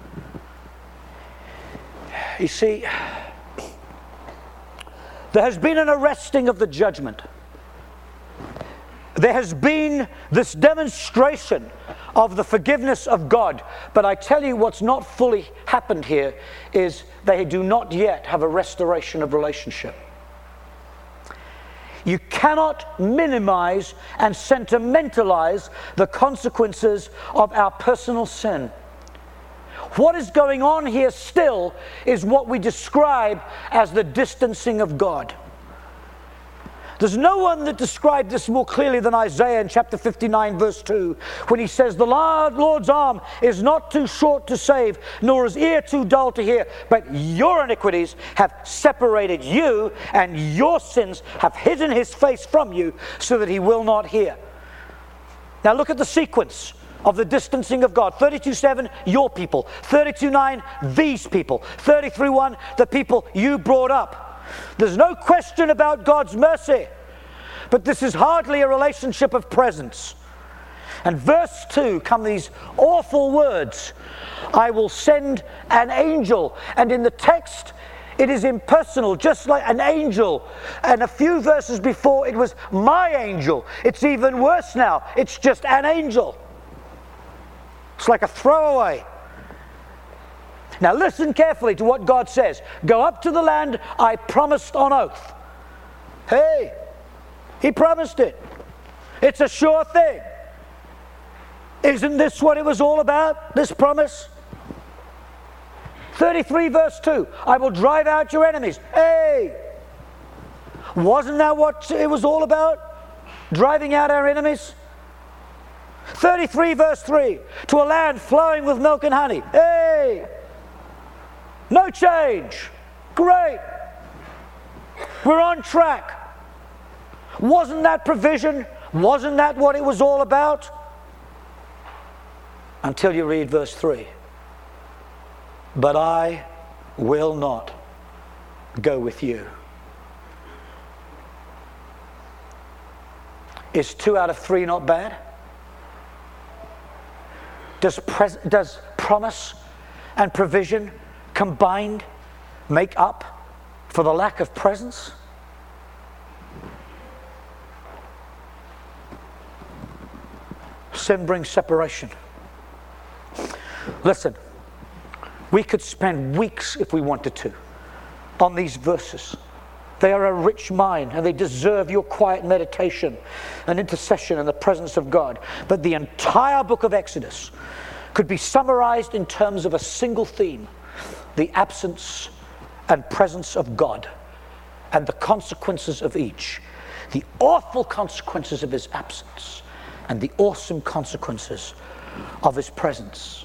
A: You see, there has been an arresting of the judgment. There has been this demonstration of the forgiveness of God. But I tell you, what's not fully happened here is they do not yet have a restoration of relationship. You cannot minimize and sentimentalize the consequences of our personal sin. What is going on here still is what we describe as the distancing of God. There's no one that described this more clearly than Isaiah in chapter fifty-nine, verse two, when he says, the Lord's arm is not too short to save, nor his ear too dull to hear, but your iniquities have separated you, and your sins have hidden his face from you, so that he will not hear. Now look at the sequence of the distancing of God. thirty-two seven, your people. thirty-two nine, these people. thirty-three one, the people you brought up. There's no question about God's mercy, but this is hardly a relationship of presence. And verse two come these awful words, I will send an angel. And in the text it is impersonal, just like an angel. And a few verses before it was my angel. It's even worse now. It's just an angel. It's like a throwaway. Now listen carefully to what God says. Go up to the land I promised on oath. Hey, he promised it. It's a sure thing. Isn't this what it was all about, this promise? thirty-three verse two, I will drive out your enemies. Hey, wasn't that what it was all about? Driving out our enemies? thirty-three verse three, to a land flowing with milk and honey. Hey, no change. Great. We're on track. Wasn't that provision? Wasn't that what it was all about? Until you read verse three. But I will not go with you. Is two out of three not bad? Does, pres- does promise and provision combined make up for the lack of presence? Sin brings separation. Listen, we could spend weeks if we wanted to on these verses. They are a rich mine, and they deserve your quiet meditation and intercession in the presence of God. But the entire book of Exodus could be summarized in terms of a single theme: the absence and presence of God, and the consequences of each. The awful consequences of his absence, and the awesome consequences of his presence.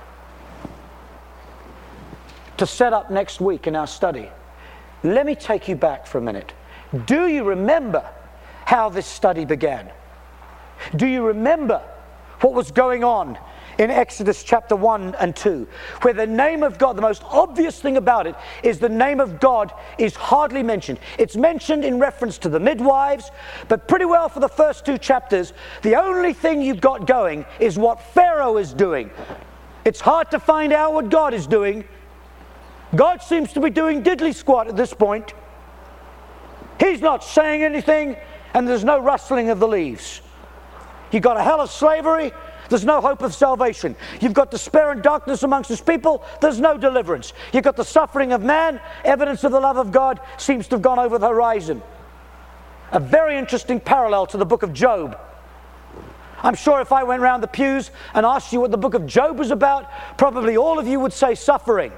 A: To set up next week in our study, let me take you back for a minute. Do you remember how this study began? Do you remember what was going on in Exodus chapter one and two, where the name of God, the most obvious thing about it is the name of God is hardly mentioned. It's mentioned in reference to the midwives, but pretty well for the first two chapters, the only thing you've got going is what Pharaoh is doing. It's hard to find out what God is doing. God seems to be doing diddly squat at this point. He's not saying anything, and there's no rustling of the leaves. You've got a hell of slavery, there's no hope of salvation. You've got despair and darkness amongst his people, there's no deliverance. You've got the suffering of man, evidence of the love of God seems to have gone over the horizon. A very interesting parallel to the book of Job. I'm sure if I went round the pews and asked you what the book of Job was about, probably all of you would say suffering.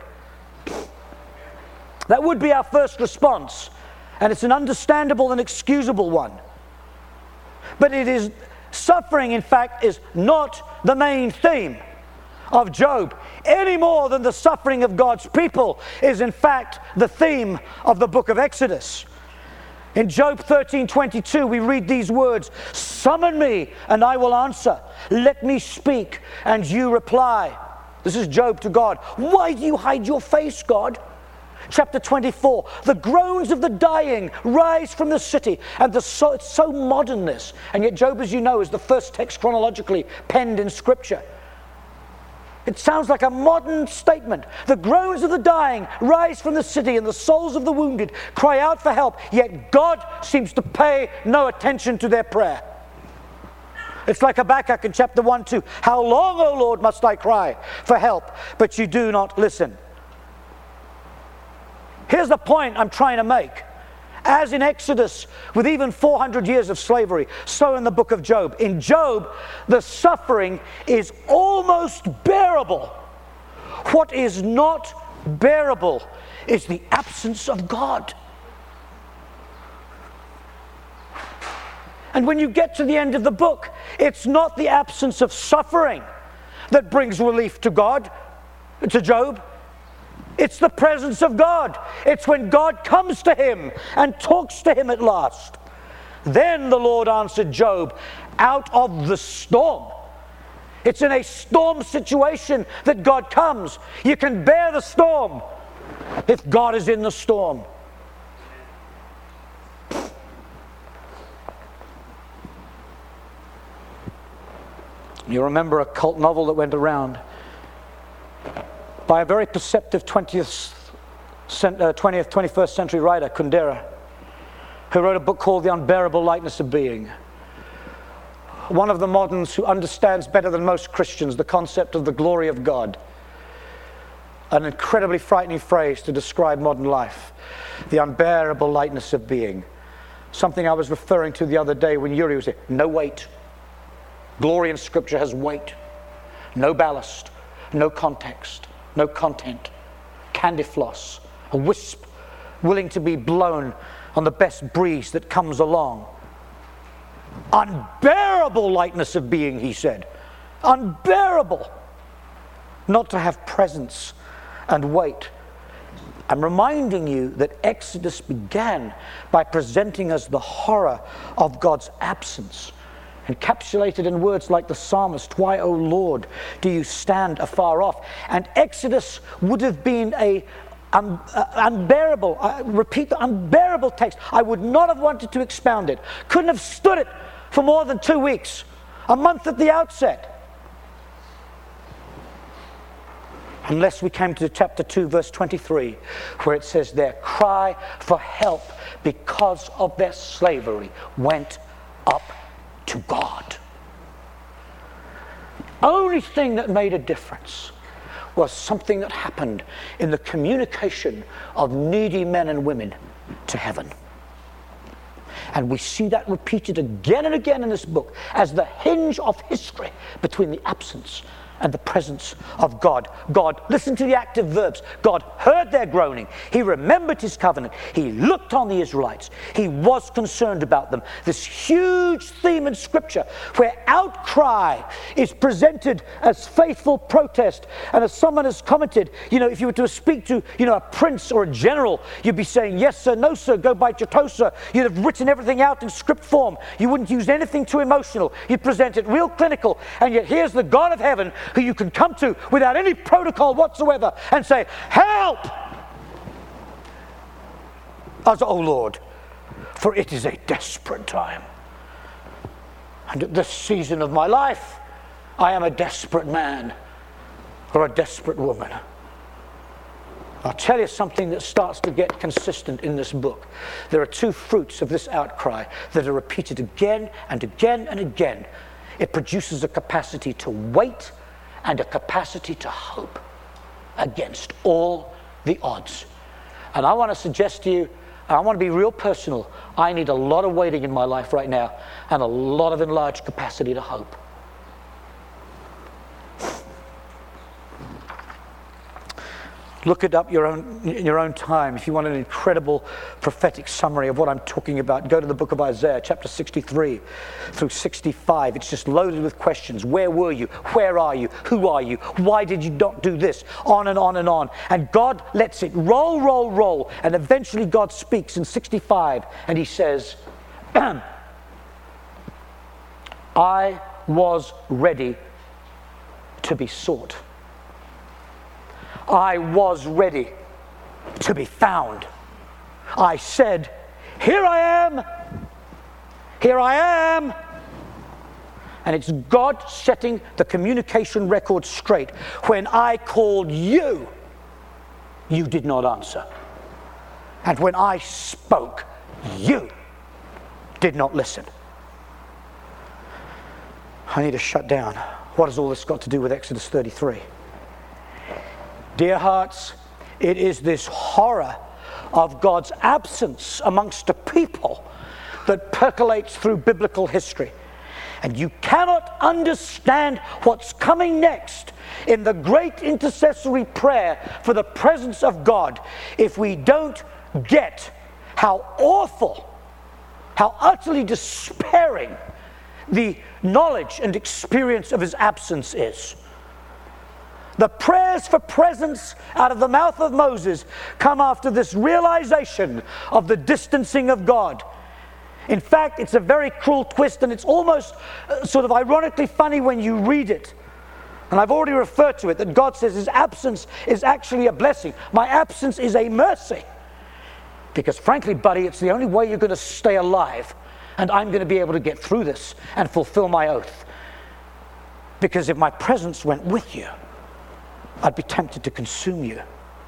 A: That would be our first response, and it's an understandable and excusable one. But it is suffering, in fact, is not the main theme of Job, any more than the suffering of God's people is in fact the theme of the book of Exodus. In Job thirteen twenty-two, we read these words: "Summon me, and I will answer. Let me speak, and you reply." This is Job to God. "Why do you hide your face, God?" Chapter twenty-four, "The groans of the dying rise from the city," and the so, it's so modern this, and yet Job, as you know, is the first text chronologically penned in Scripture. It sounds like a modern statement. "The groans of the dying rise from the city, and the souls of the wounded cry out for help," yet God seems to pay no attention to their prayer. It's like Habakkuk in chapter one two, "How long, O Lord, must I cry for help, but you do not listen?" Here's the point I'm trying to make. As in Exodus, with even four hundred years of slavery, so in the book of Job. In Job, the suffering is almost bearable. What is not bearable is the absence of God. And when you get to the end of the book, it's not the absence of suffering that brings relief to God, to Job. It's the presence of God. It's when God comes to him and talks to him at last. Then the Lord answered Job out of the storm. It's in a storm situation that God comes. You can bear the storm if God is in the storm. You remember a cult novel that went around by a very perceptive twentieth, twentieth, twenty-first century writer, Kundera, who wrote a book called The Unbearable Lightness of Being. One of the moderns who understands better than most Christians the concept of the glory of God. An incredibly frightening phrase to describe modern life. The unbearable lightness of being. Something I was referring to the other day when Yuri was here. No weight. Glory in Scripture has weight. No ballast. No context. No content. Candy floss. A wisp willing to be blown on the best breeze that comes along. Unbearable lightness of being, he said. Unbearable. Not to have presence and weight. I'm reminding you that Exodus began by presenting us the horror of God's absence, encapsulated in words like the psalmist, "Why, O Lord, do you stand afar off?" And Exodus would have been a un, uh, unbearable, I repeat, the unbearable text. I would not have wanted to expound it. Couldn't have stood it for more than two weeks, a month at the outset. Unless we came to chapter two, verse twenty-three, where it says their cry for help because of their slavery went up to God. only thing that made a difference was something that happened in the communication of needy men and women to heaven. And we see that repeated again and again in this book as the hinge of history between the absence and the presence of God. God, listen to the active verbs. God heard their groaning. He remembered his covenant. He looked on the Israelites. He was concerned about them. This huge theme in Scripture where outcry is presented as faithful protest. And as someone has commented, you know, if you were to speak to, you know, a prince or a general, you'd be saying, yes, sir, no, sir, go bite your toe, sir. You'd have written everything out in script form. You wouldn't use anything too emotional. You'd present it real clinical. And yet here's the God of heaven who you can come to without any protocol whatsoever and say, help! As, oh Lord, for it is a desperate time. And at this season of my life, I am a desperate man or a desperate woman. I'll tell you something that starts to get consistent in this book. There are two fruits of this outcry that are repeated again and again and again. It produces a capacity to wait and a capacity to hope against all the odds. And I want to suggest to you, I want to be real personal, I need a lot of waiting in my life right now and a lot of enlarged capacity to hope. Look it up your own, in your own time. If you want an incredible prophetic summary of what I'm talking about, go to the book of Isaiah, chapter sixty-three through sixty-five. It's just loaded with questions. Where were you? Where are you? Who are you? Why did you not do this? On and on and on. And God lets it roll, roll, roll. And eventually God speaks in sixty-five and he says, I was ready to be sought. I was ready to be found. I said, here I am, here I am. And it's God setting the communication record straight. When I called you, you did not answer. And when I spoke, you did not listen. I need to shut down. What has all this got to do with Exodus thirty-three? Dear hearts, it is this horror of God's absence amongst a people that percolates through biblical history. And you cannot understand what's coming next in the great intercessory prayer for the presence of God if we don't get how awful, how utterly despairing the knowledge and experience of his absence is. The prayers for presence out of the mouth of Moses come after this realization of the distancing of God. In fact, it's a very cruel twist, and it's almost uh, sort of ironically funny when you read it. And I've already referred to it, that God says his absence is actually a blessing. My absence is a mercy. Because frankly, buddy, it's the only way you're going to stay alive. And I'm going to be able to get through this and fulfill my oath. Because if my presence went with you, I'd be tempted to consume you.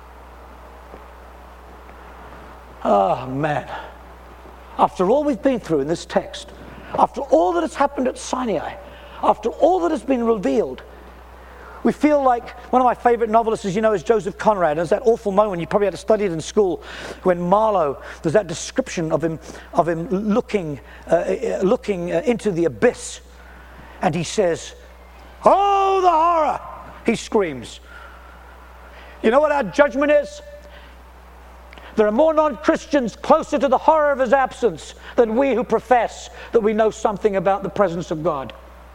A: Oh, man. After all we've been through in this text, after all that has happened at Sinai, after all that has been revealed, we feel like one of my favorite novelists, as you know, is Joseph Conrad. There's that awful moment, you probably had to study it in school, when Marlowe, there's that description of him, of him looking, uh, looking uh, into the abyss, and he says, "Oh, the horror!" He screams. You know what our judgment is? There are more non-Christians closer to the horror of his absence than we who profess that we know something about the presence of God.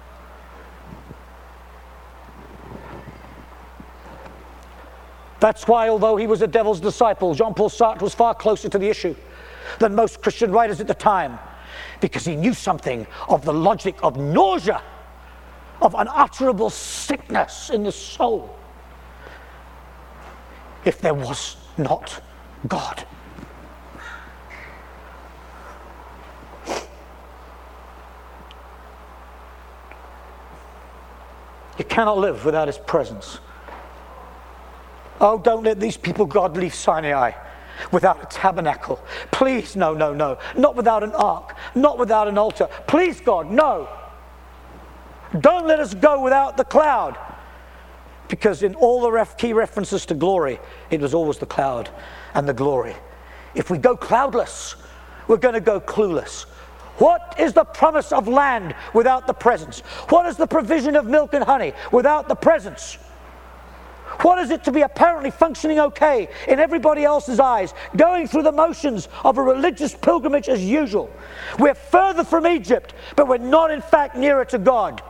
A: That's why, although he was a devil's disciple, Jean-Paul Sartre was far closer to the issue than most Christian writers at the time, because he knew something of the logic of nausea, of unutterable sickness in the soul, if there was not God. You cannot live without his presence. Oh, don't let these people, God, leave Sinai without a tabernacle. Please, no, no, no. Not without an ark. Not without an altar. Please, God, no. Don't let us go without the cloud. Because in all the ref- key references to glory, it was always the cloud and the glory. If we go cloudless, we're going to go clueless. What is the promise of land without the presence? What is the provision of milk and honey without the presence? What is it to be apparently functioning okay in everybody else's eyes, going through the motions of a religious pilgrimage as usual? We're further from Egypt, but we're not in fact nearer to God.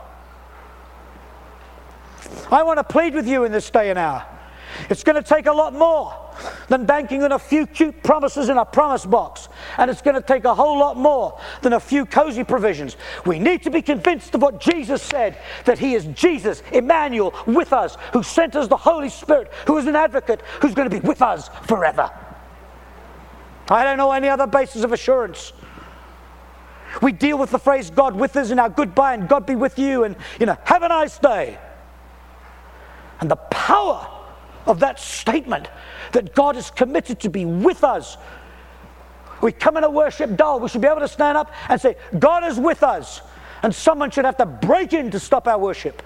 A: I want to plead with you in this day and hour. It's going to take a lot more than banking on a few cute promises in a promise box. And it's going to take a whole lot more than a few cozy provisions. We need to be convinced of what Jesus said, that he is Jesus, Emmanuel, with us, who sent us the Holy Spirit, who is an advocate, who's going to be with us forever. I don't know any other basis of assurance. We deal with the phrase God with us in our goodbye and God be with you and, you know, have a nice day. And the power of that statement that God is committed to be with us. We come in a worship dull. We should be able to stand up and say, God is with us. And someone should have to break in to stop our worship.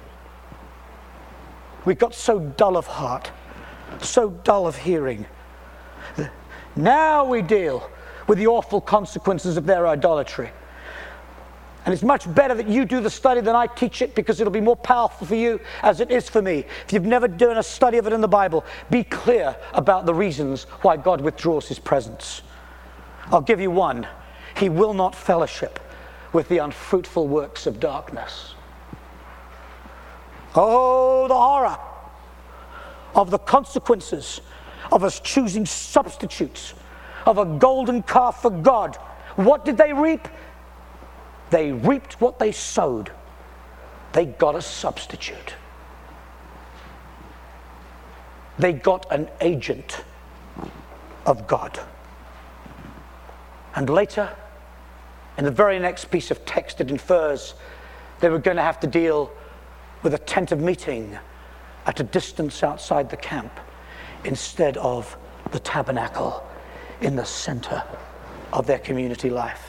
A: We got so dull of heart, so dull of hearing. Now we deal with the awful consequences of their idolatry. And it's much better that you do the study than I teach it, because it'll be more powerful for you as it is for me. If you've never done a study of it in the Bible, be clear about the reasons why God withdraws his presence. I'll give you one. He will not fellowship with the unfruitful works of darkness. Oh, the horror of the consequences of us choosing substitutes of a golden calf for God. What did they reap? They reaped what they sowed. They got a substitute. They got an agent of God. And later, in the very next piece of text it infers, they were going to have to deal with a tent of meeting at a distance outside the camp instead of the tabernacle in the center of their community life.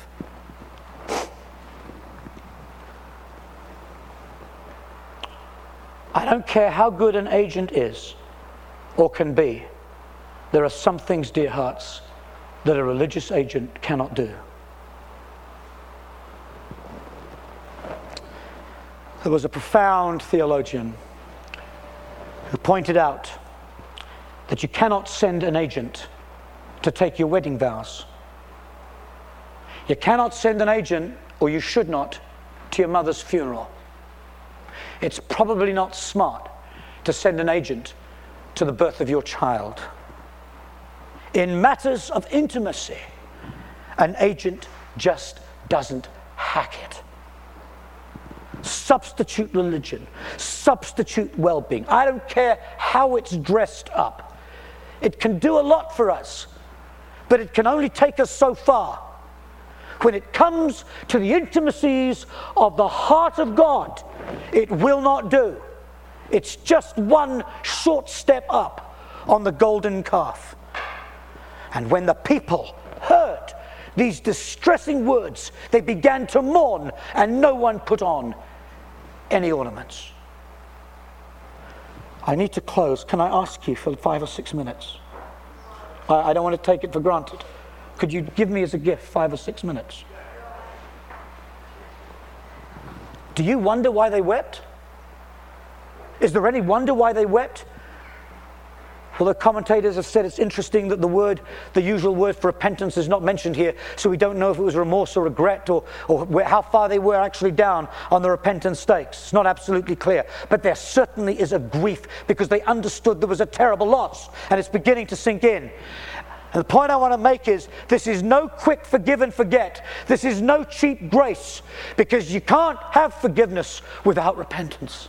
A: I don't care how good an agent is or can be, there are some things, dear hearts, that a religious agent cannot do. There was a profound theologian who pointed out that you cannot send an agent to take your wedding vows. You cannot send an agent, or you should not, to your mother's funeral. It's probably not smart to send an agent to the birth of your child. In matters of intimacy, an agent just doesn't hack it. Substitute religion, substitute well-being. I don't care how it's dressed up. It can do a lot for us, but it can only take us so far. When it comes to the intimacies of the heart of God, it will not do. It's just one short step up on the golden calf. And when the people heard these distressing words, they began to mourn, and no one put on any ornaments. I need to close. Can I ask you for five or six minutes? I, I don't want to take it for granted. Could you give me as a gift five or six minutes? Do you wonder why they wept? Is there any wonder why they wept? Well, the commentators have said it's interesting that the word, the usual word for repentance, is not mentioned here, so we don't know if it was remorse or regret, or, or where, how far they were actually down on the repentance stakes. It's not absolutely clear. But there certainly is a grief, because they understood there was a terrible loss, and it's beginning to sink in. And the point I want to make is, this is no quick forgive and forget. This is no cheap grace, because you can't have forgiveness without repentance.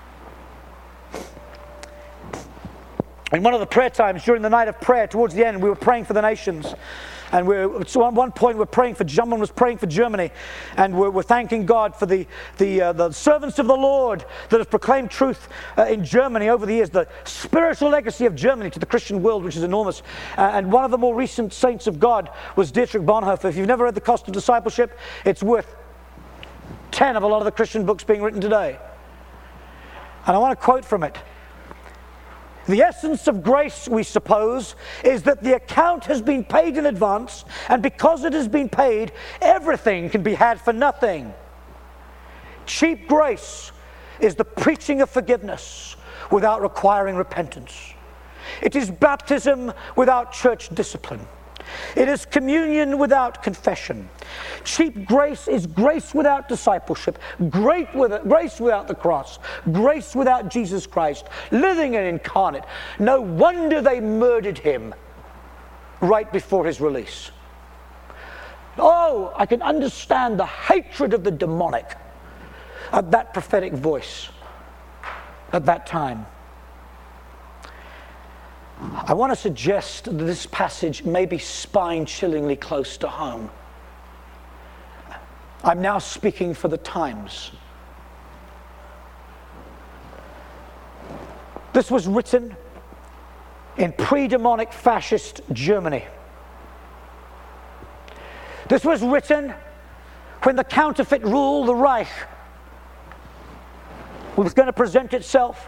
A: In one of the prayer times, during the night of prayer, towards the end, we were praying for the nations. And we were, so at one point, we're praying for, someone was praying for Germany. And we're, we're thanking God for the, the, uh, the servants of the Lord that have proclaimed truth uh, in Germany over the years. The spiritual legacy of Germany to the Christian world, which is enormous. Uh, and one of the more recent saints of God was Dietrich Bonhoeffer. If you've never read The Cost of Discipleship, it's worth ten of a lot of the Christian books being written today. And I want to quote from it. The essence of grace, we suppose, is that the account has been paid in advance, and because it has been paid, everything can be had for nothing. Cheap grace is the preaching of forgiveness without requiring repentance. It is baptism without church discipline. It is communion without confession. Cheap grace is grace without discipleship, great with it, grace without the cross, grace without Jesus Christ, living and incarnate. No wonder they murdered him right before his release. Oh, I can understand the hatred of the demonic at that prophetic voice at that time. I want to suggest that this passage may be spine-chillingly close to home. I'm now speaking for the times. This was written in pre-demonic fascist Germany. This was written when the counterfeit rule, the Reich, was going to present itself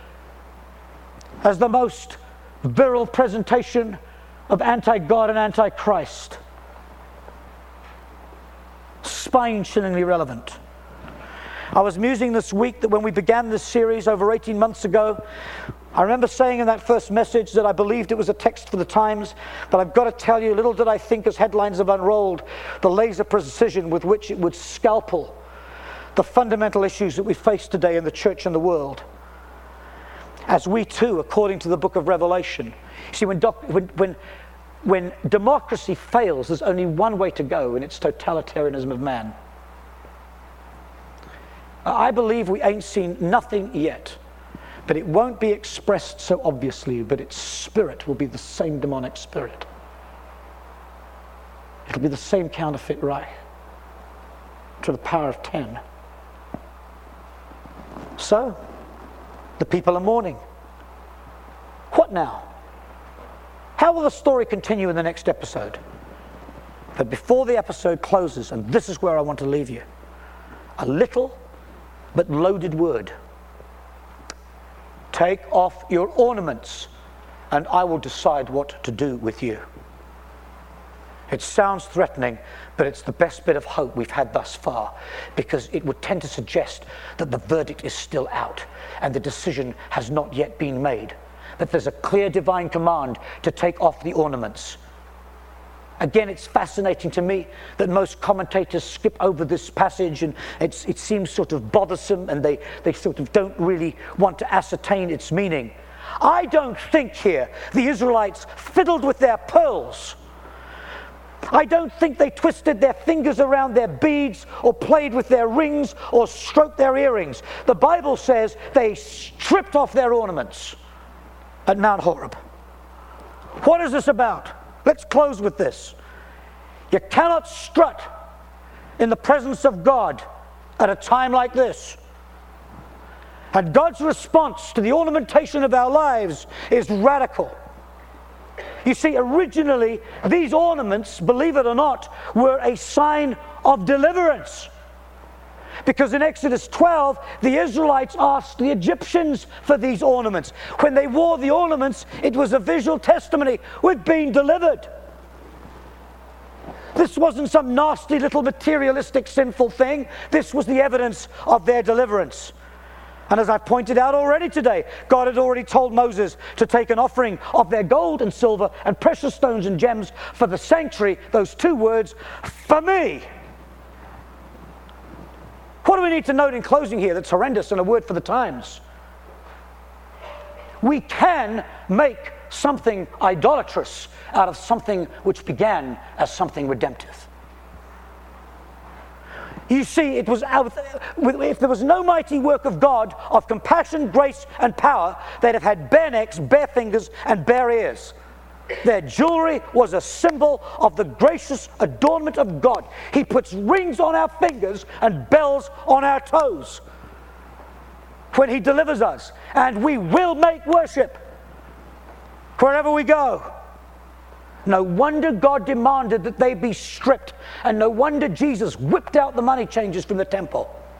A: as the most virile presentation of anti-God and anti-Christ. Spine-chillingly relevant. I was musing this week that when we began this series over eighteen months ago, I remember saying in that first message that I believed it was a text for the times, but I've got to tell you, little did I think as headlines have unrolled, the laser precision with which it would scalpel the fundamental issues that we face today in the church and the world. As we too, according to the book of Revelation, see, when, doc, when, when, when democracy fails, there's only one way to go, and it's totalitarianism of man. I believe we ain't seen nothing yet, but it won't be expressed so obviously, but its spirit will be the same demonic spirit. It'll be the same counterfeit Reich to the power of ten. So, the people are mourning. What now? How will the story continue in the next episode? But before the episode closes, and this is where I want to leave you, a little but loaded word. Take off your ornaments, and I will decide what to do with you. It sounds threatening, but it's the best bit of hope we've had thus far, because it would tend to suggest that the verdict is still out and the decision has not yet been made, that there's a clear divine command to take off the ornaments. Again, it's fascinating to me that most commentators skip over this passage, and it's, it seems sort of bothersome, and they, they sort of don't really want to ascertain its meaning. I don't think here the Israelites fiddled with their pearls. I don't think they twisted their fingers around their beads or played with their rings or stroked their earrings. The Bible says they stripped off their ornaments at Mount Horeb. What is this about? Let's close with this. You cannot strut in the presence of God at a time like this. And God's response to the ornamentation of our lives is radical. You see, originally, these ornaments, believe it or not, were a sign of deliverance. Because in Exodus twelve, the Israelites asked the Egyptians for these ornaments. When they wore the ornaments, it was a visual testimony. We've been delivered. This wasn't some nasty little materialistic sinful thing. This was the evidence of their deliverance. And as I pointed out already today, God had already told Moses to take an offering of their gold and silver and precious stones and gems for the sanctuary, those two words, for me. What do we need to note in closing here that's horrendous and a word for the times? We can make something idolatrous out of something which began as something redemptive. You see, it was out, if there was no mighty work of God of compassion, grace, and power, they'd have had bare necks, bare fingers, and bare ears. Their jewelry was a symbol of the gracious adornment of God. He puts rings on our fingers and bells on our toes when He delivers us. And we will make worship wherever we go. No wonder God demanded that they be stripped, and no wonder Jesus whipped out the money changers from the temple.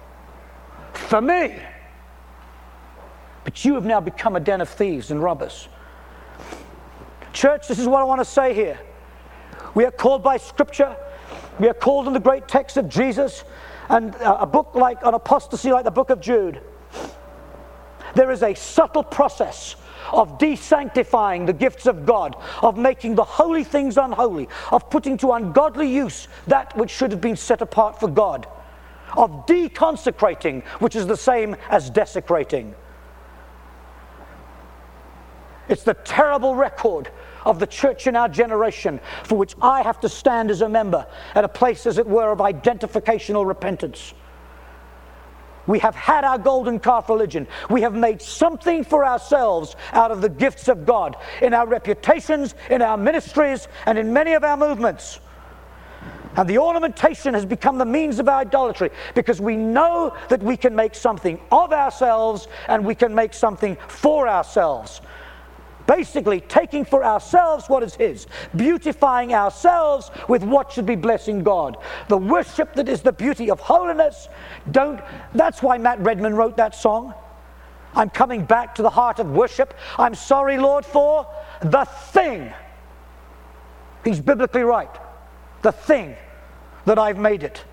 A: for me. But you have now become a den of thieves and robbers. Church, this is what I want to say here. We are called by Scripture. We are called in the great text of Jesus, and a book like an apostasy like the book of Jude. There is a subtle process of desanctifying the gifts of God, of making the holy things unholy, of putting to ungodly use that which should have been set apart for God, of deconsecrating, which is the same as desecrating. It's the terrible record of the church in our generation, for which I have to stand as a member at a place, as it were, of identification or repentance. We have had our golden calf religion. We have made something for ourselves out of the gifts of God in our reputations, in our ministries, and in many of our movements. And the ornamentation has become the means of our idolatry, because we know that we can make something of ourselves and we can make something for ourselves. Basically, taking for ourselves what is His, beautifying ourselves with what should be blessing God. The worship that is the beauty of holiness, don't, that's why Matt Redman wrote that song. I'm coming back to the heart of worship. I'm sorry, Lord, for the thing. He's biblically right. The thing that I've made it.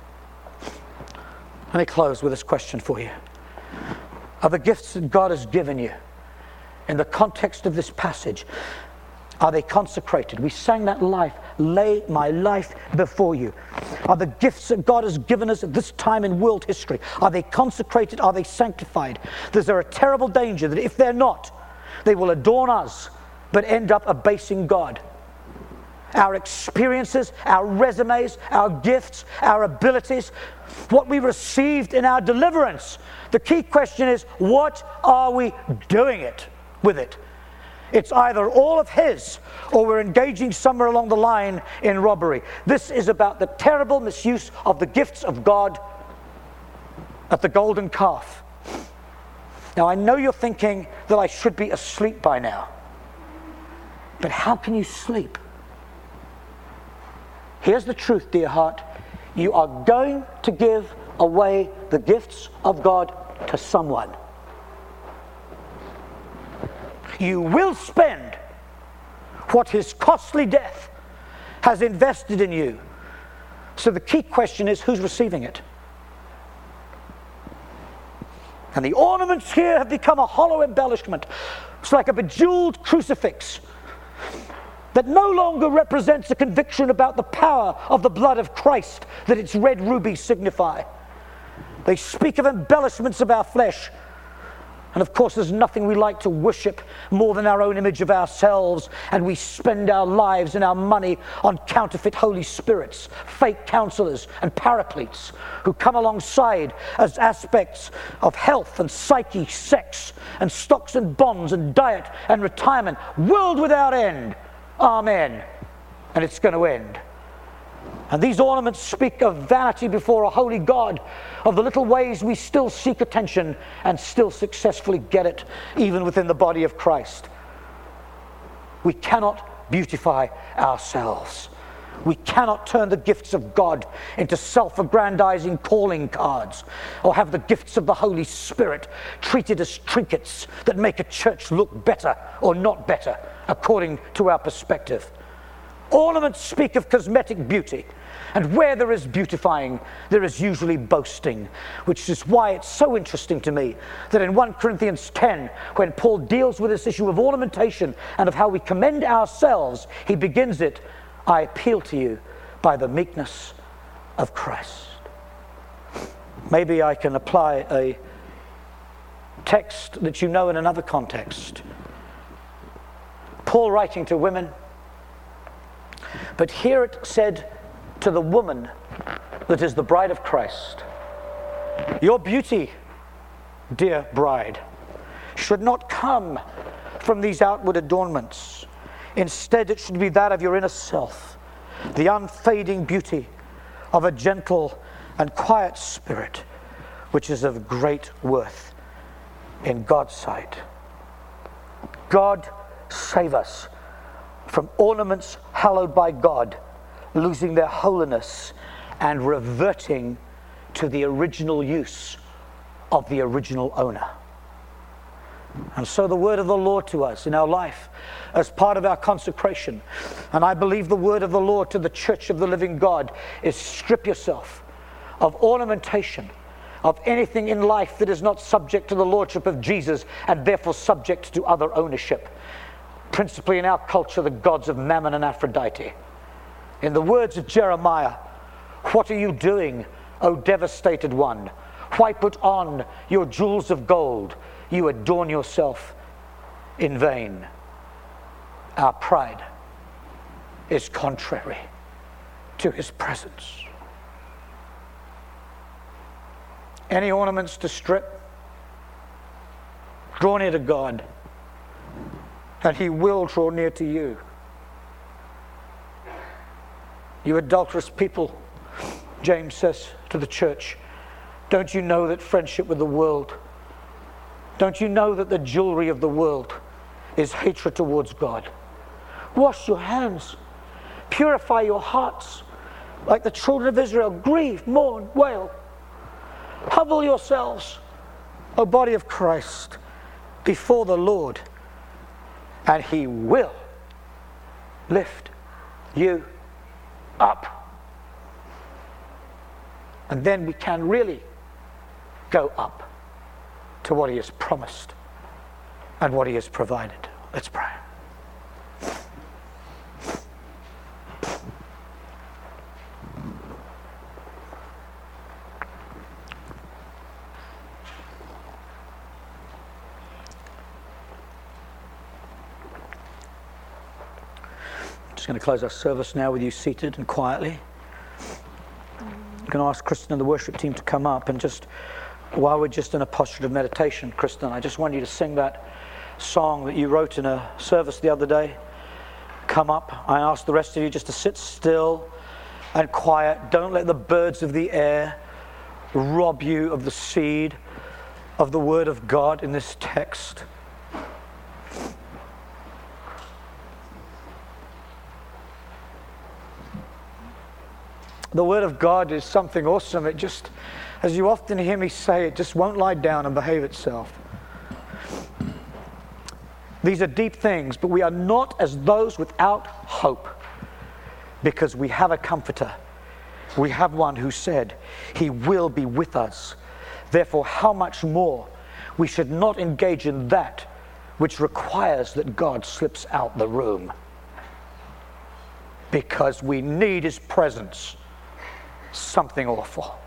A: Let me close with this question for you. Are the gifts that God has given you, in the context of this passage, are they consecrated? We sang that life, lay my life before you. Are the gifts that God has given us at this time in world history, are they consecrated? Are they sanctified? There's a terrible danger that if they're not, they will adorn us, but end up abasing God. Our experiences, our resumes, our gifts, our abilities, what we received in our deliverance. The key question is, what are we doing it? With it. It's either all of His, or we're engaging somewhere along the line in robbery. This is about the terrible misuse of the gifts of God at the golden calf. Now, I know you're thinking that I should be asleep by now, but how can you sleep? Here's the truth, dear heart. You are going to give away the gifts of God to someone. You will spend what His costly death has invested in you. So the key question is, who's receiving it? And the ornaments here have become a hollow embellishment. It's like a bejeweled crucifix that no longer represents a conviction about the power of the blood of Christ that its red rubies signify. They speak of embellishments of our flesh. And of course, there's nothing we like to worship more than our own image of ourselves, and we spend our lives and our money on counterfeit Holy Spirits, fake counselors and paracletes who come alongside as aspects of health and psyche, sex and stocks and bonds and diet and retirement, world without end. Amen. And it's going to end. And these ornaments speak of vanity before a holy God, of the little ways we still seek attention and still successfully get it, even within the body of Christ. We cannot beautify ourselves. We cannot turn the gifts of God into self-aggrandizing calling cards, or have the gifts of the Holy Spirit treated as trinkets that make a church look better or not better, according to our perspective. Ornaments speak of cosmetic beauty, and where there is beautifying, there is usually boasting, which is why it's so interesting to me that in First Corinthians ten, when Paul deals with this issue of ornamentation and of how we commend ourselves, he begins it, I appeal to you by the meekness of Christ. Maybe I can apply a text that you know in another context. Paul writing to women, but here it said to the woman that is the bride of Christ, your beauty, dear bride, should not come from these outward adornments. Instead, it should be that of your inner self, the unfading beauty of a gentle and quiet spirit, which is of great worth in God's sight. God save us from ornaments hallowed by God losing their holiness and reverting to the original use of the original owner. And so the word of the Lord to us in our life as part of our consecration, and I believe the word of the Lord to the church of the living God, is strip yourself of ornamentation, of anything in life that is not subject to the lordship of Jesus and therefore subject to other ownership. Principally in our culture, the gods of Mammon and Aphrodite. In the words of Jeremiah, what are you doing, O devastated one? Why put on your jewels of gold? You adorn yourself in vain. Our pride is contrary to his presence. Any ornaments to strip? Draw near to God, and he will draw near to you. You adulterous people, James says to the church, don't you know that friendship with the world, don't you know that the jewelry of the world is hatred towards God? Wash your hands, purify your hearts, like the children of Israel. Grieve, mourn, wail. Humble yourselves, O body of Christ, before the Lord, and he will lift you up. And then we can really go up to what he has promised and what he has provided. Let's pray. Just going to close our service now with you seated and quietly. I'm going to ask Kristen and the worship team to come up, and just while we're just in a posture of meditation, Kristen, I just want you to sing that song that you wrote in a service the other day. Come up. I ask the rest of you just to sit still and quiet. Don't let the birds of the air rob you of the seed of the word of God in this text. The word of God is something awesome. It just, as you often hear me say, it just won't lie down and behave itself. These are deep things, but we are not as those without hope, because we have a comforter. We have one who said he will be with us. Therefore, how much more we should not engage in that which requires that God slips out the room, because we need his presence. Something awful.